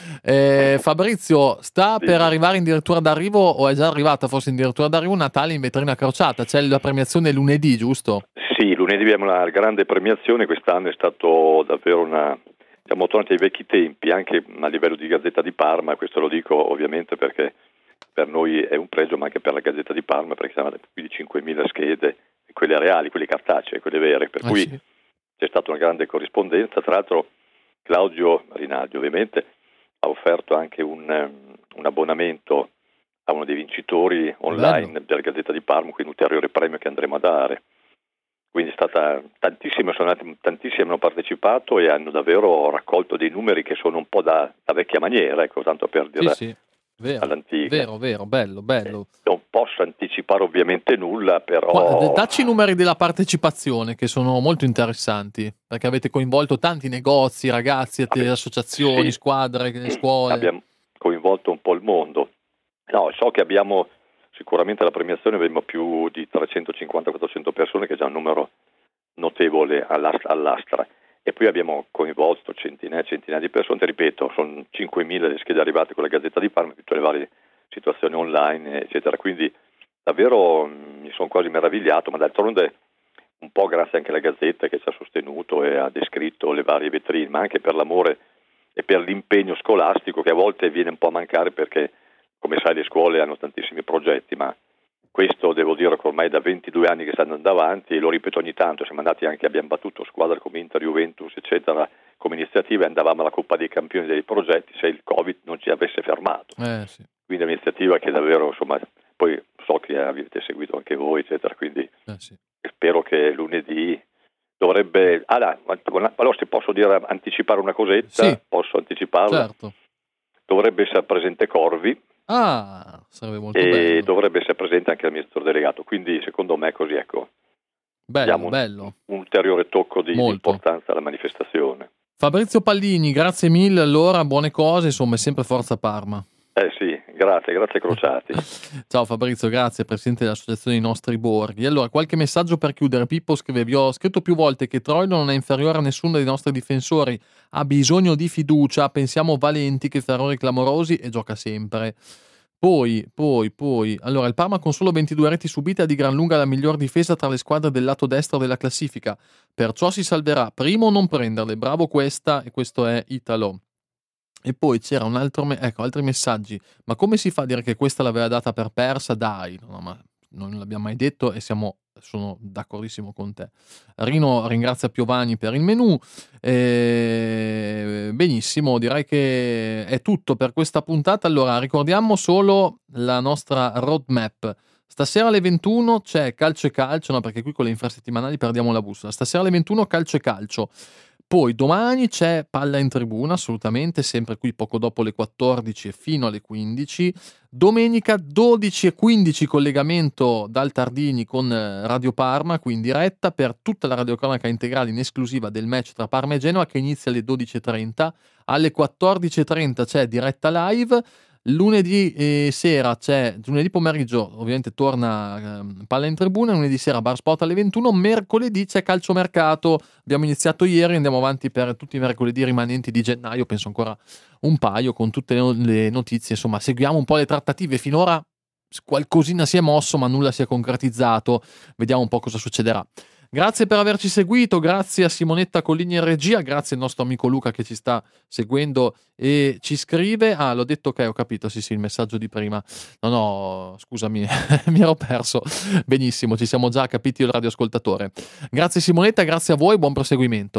Fabrizio, sta per arrivare addirittura d'arrivo, o è già arrivata forse addirittura d'arrivo, Natale in vetrina crociata, c'è la premiazione lunedì, giusto? Sì, lunedì abbiamo una grande premiazione, quest'anno è stato davvero siamo tornati ai vecchi tempi, anche a livello di Gazzetta di Parma, questo lo dico ovviamente perché per noi è un pregio, ma anche per la Gazzetta di Parma, perché siamo più di 5.000 schede, quelle reali, quelle cartacee, quelle vere, per cui c'è stata una grande corrispondenza. Tra l'altro Claudio Rinaldi ovviamente ha offerto anche un abbonamento a uno dei vincitori online della Gazzetta di Parma, quindi un ulteriore premio che andremo a dare. Quindi è stata tantissime hanno partecipato e hanno davvero raccolto dei numeri che sono un po' da vecchia maniera, ecco, tanto per dire all'antica. Vero, bello. Non posso anticipare ovviamente nulla, però dacci i numeri della partecipazione, che sono molto interessanti, perché avete coinvolto tanti negozi, ragazzi, associazioni, squadre, scuole. Abbiamo coinvolto un po' il mondo. No, so che abbiamo sicuramente alla premiazione avremo più di 350-400 persone, che è già un numero notevole all'astra, e poi abbiamo coinvolto centinaia di persone. Ti ripeto, sono 5.000 le schede arrivate con la Gazzetta di Parma, tutte le varie situazioni online, eccetera. Quindi davvero mi sono quasi meravigliato, ma d'altronde un po' grazie anche alla Gazzetta che ci ha sostenuto e ha descritto le varie vetrine, ma anche per l'amore e per l'impegno scolastico, che a volte viene un po' a mancare, perché come sai le scuole hanno tantissimi progetti, ma questo devo dire che ormai da 22 anni che stanno andando avanti, e lo ripeto ogni tanto, abbiamo battuto squadre come Inter, Juventus, eccetera, come iniziativa, e andavamo alla Coppa dei Campioni dei progetti se il Covid non ci avesse fermato. Quindi è un'iniziativa che davvero, insomma, poi so che avete seguito anche voi, eccetera, quindi spero che lunedì dovrebbe... Allora, se posso dire, anticipare una cosetta? Posso anticiparla? Certo. Dovrebbe essere presente Corvi. Sarebbe molto bello. Dovrebbe essere presente anche l'amministratore delegato, quindi secondo me così, ecco, Bello. Un ulteriore tocco di importanza alla manifestazione. Fabrizio Pallini, grazie mille, allora buone cose, insomma è sempre forza Parma. Sì, grazie Crociati. Ciao Fabrizio, grazie, presidente dell'associazione I Nostri Borghi. Allora, qualche messaggio per chiudere. Pippo scrive: vi ho scritto più volte che Troilo non è inferiore a nessuno dei nostri difensori, ha bisogno di fiducia, pensiamo Valenti che fa errori clamorosi e gioca sempre. Poi, allora il Parma con solo 22 reti subite ha di gran lunga la miglior difesa tra le squadre del lato destro della classifica, perciò si salverà. Primo non prenderle, bravo Questa, e questo è Italo. E poi c'era un altro, altri messaggi. Ma come si fa a dire che questa l'aveva data per persa? Dai, no, ma non l'abbiamo mai detto e sono d'accordissimo con te. Rino ringrazia Piovani per il menù. Benissimo, direi che è tutto per questa puntata. Allora, ricordiamo solo la nostra roadmap. Stasera alle 21 c'è calcio e calcio, no, perché qui con le infrasettimanali perdiamo la bussola. Stasera alle 21 calcio e calcio. Poi domani c'è palla in tribuna, assolutamente, sempre qui poco dopo le 14 e fino alle 15. Domenica 12:15 collegamento dal Tardini con Radio Parma, qui in diretta per tutta la radiocronaca integrale in esclusiva del match tra Parma e Genoa che inizia alle 12:30. Alle 14:30 c'è diretta live. Lunedì sera lunedì pomeriggio ovviamente torna palla in tribuna, lunedì sera Bar Sport alle 21, mercoledì c'è calciomercato, abbiamo iniziato ieri, andiamo avanti per tutti i mercoledì rimanenti di gennaio, penso ancora un paio con tutte le notizie, insomma seguiamo un po' le trattative, finora qualcosina si è mosso ma nulla si è concretizzato, vediamo un po' cosa succederà. Grazie per averci seguito, grazie a Simonetta Colligni in regia, grazie al nostro amico Luca che ci sta seguendo e ci scrive. L'ho detto, ok, ho capito, sì, il messaggio di prima. No, scusami, mi ero perso. Benissimo, ci siamo già capiti il radioascoltatore. Grazie Simonetta, grazie a voi, buon proseguimento.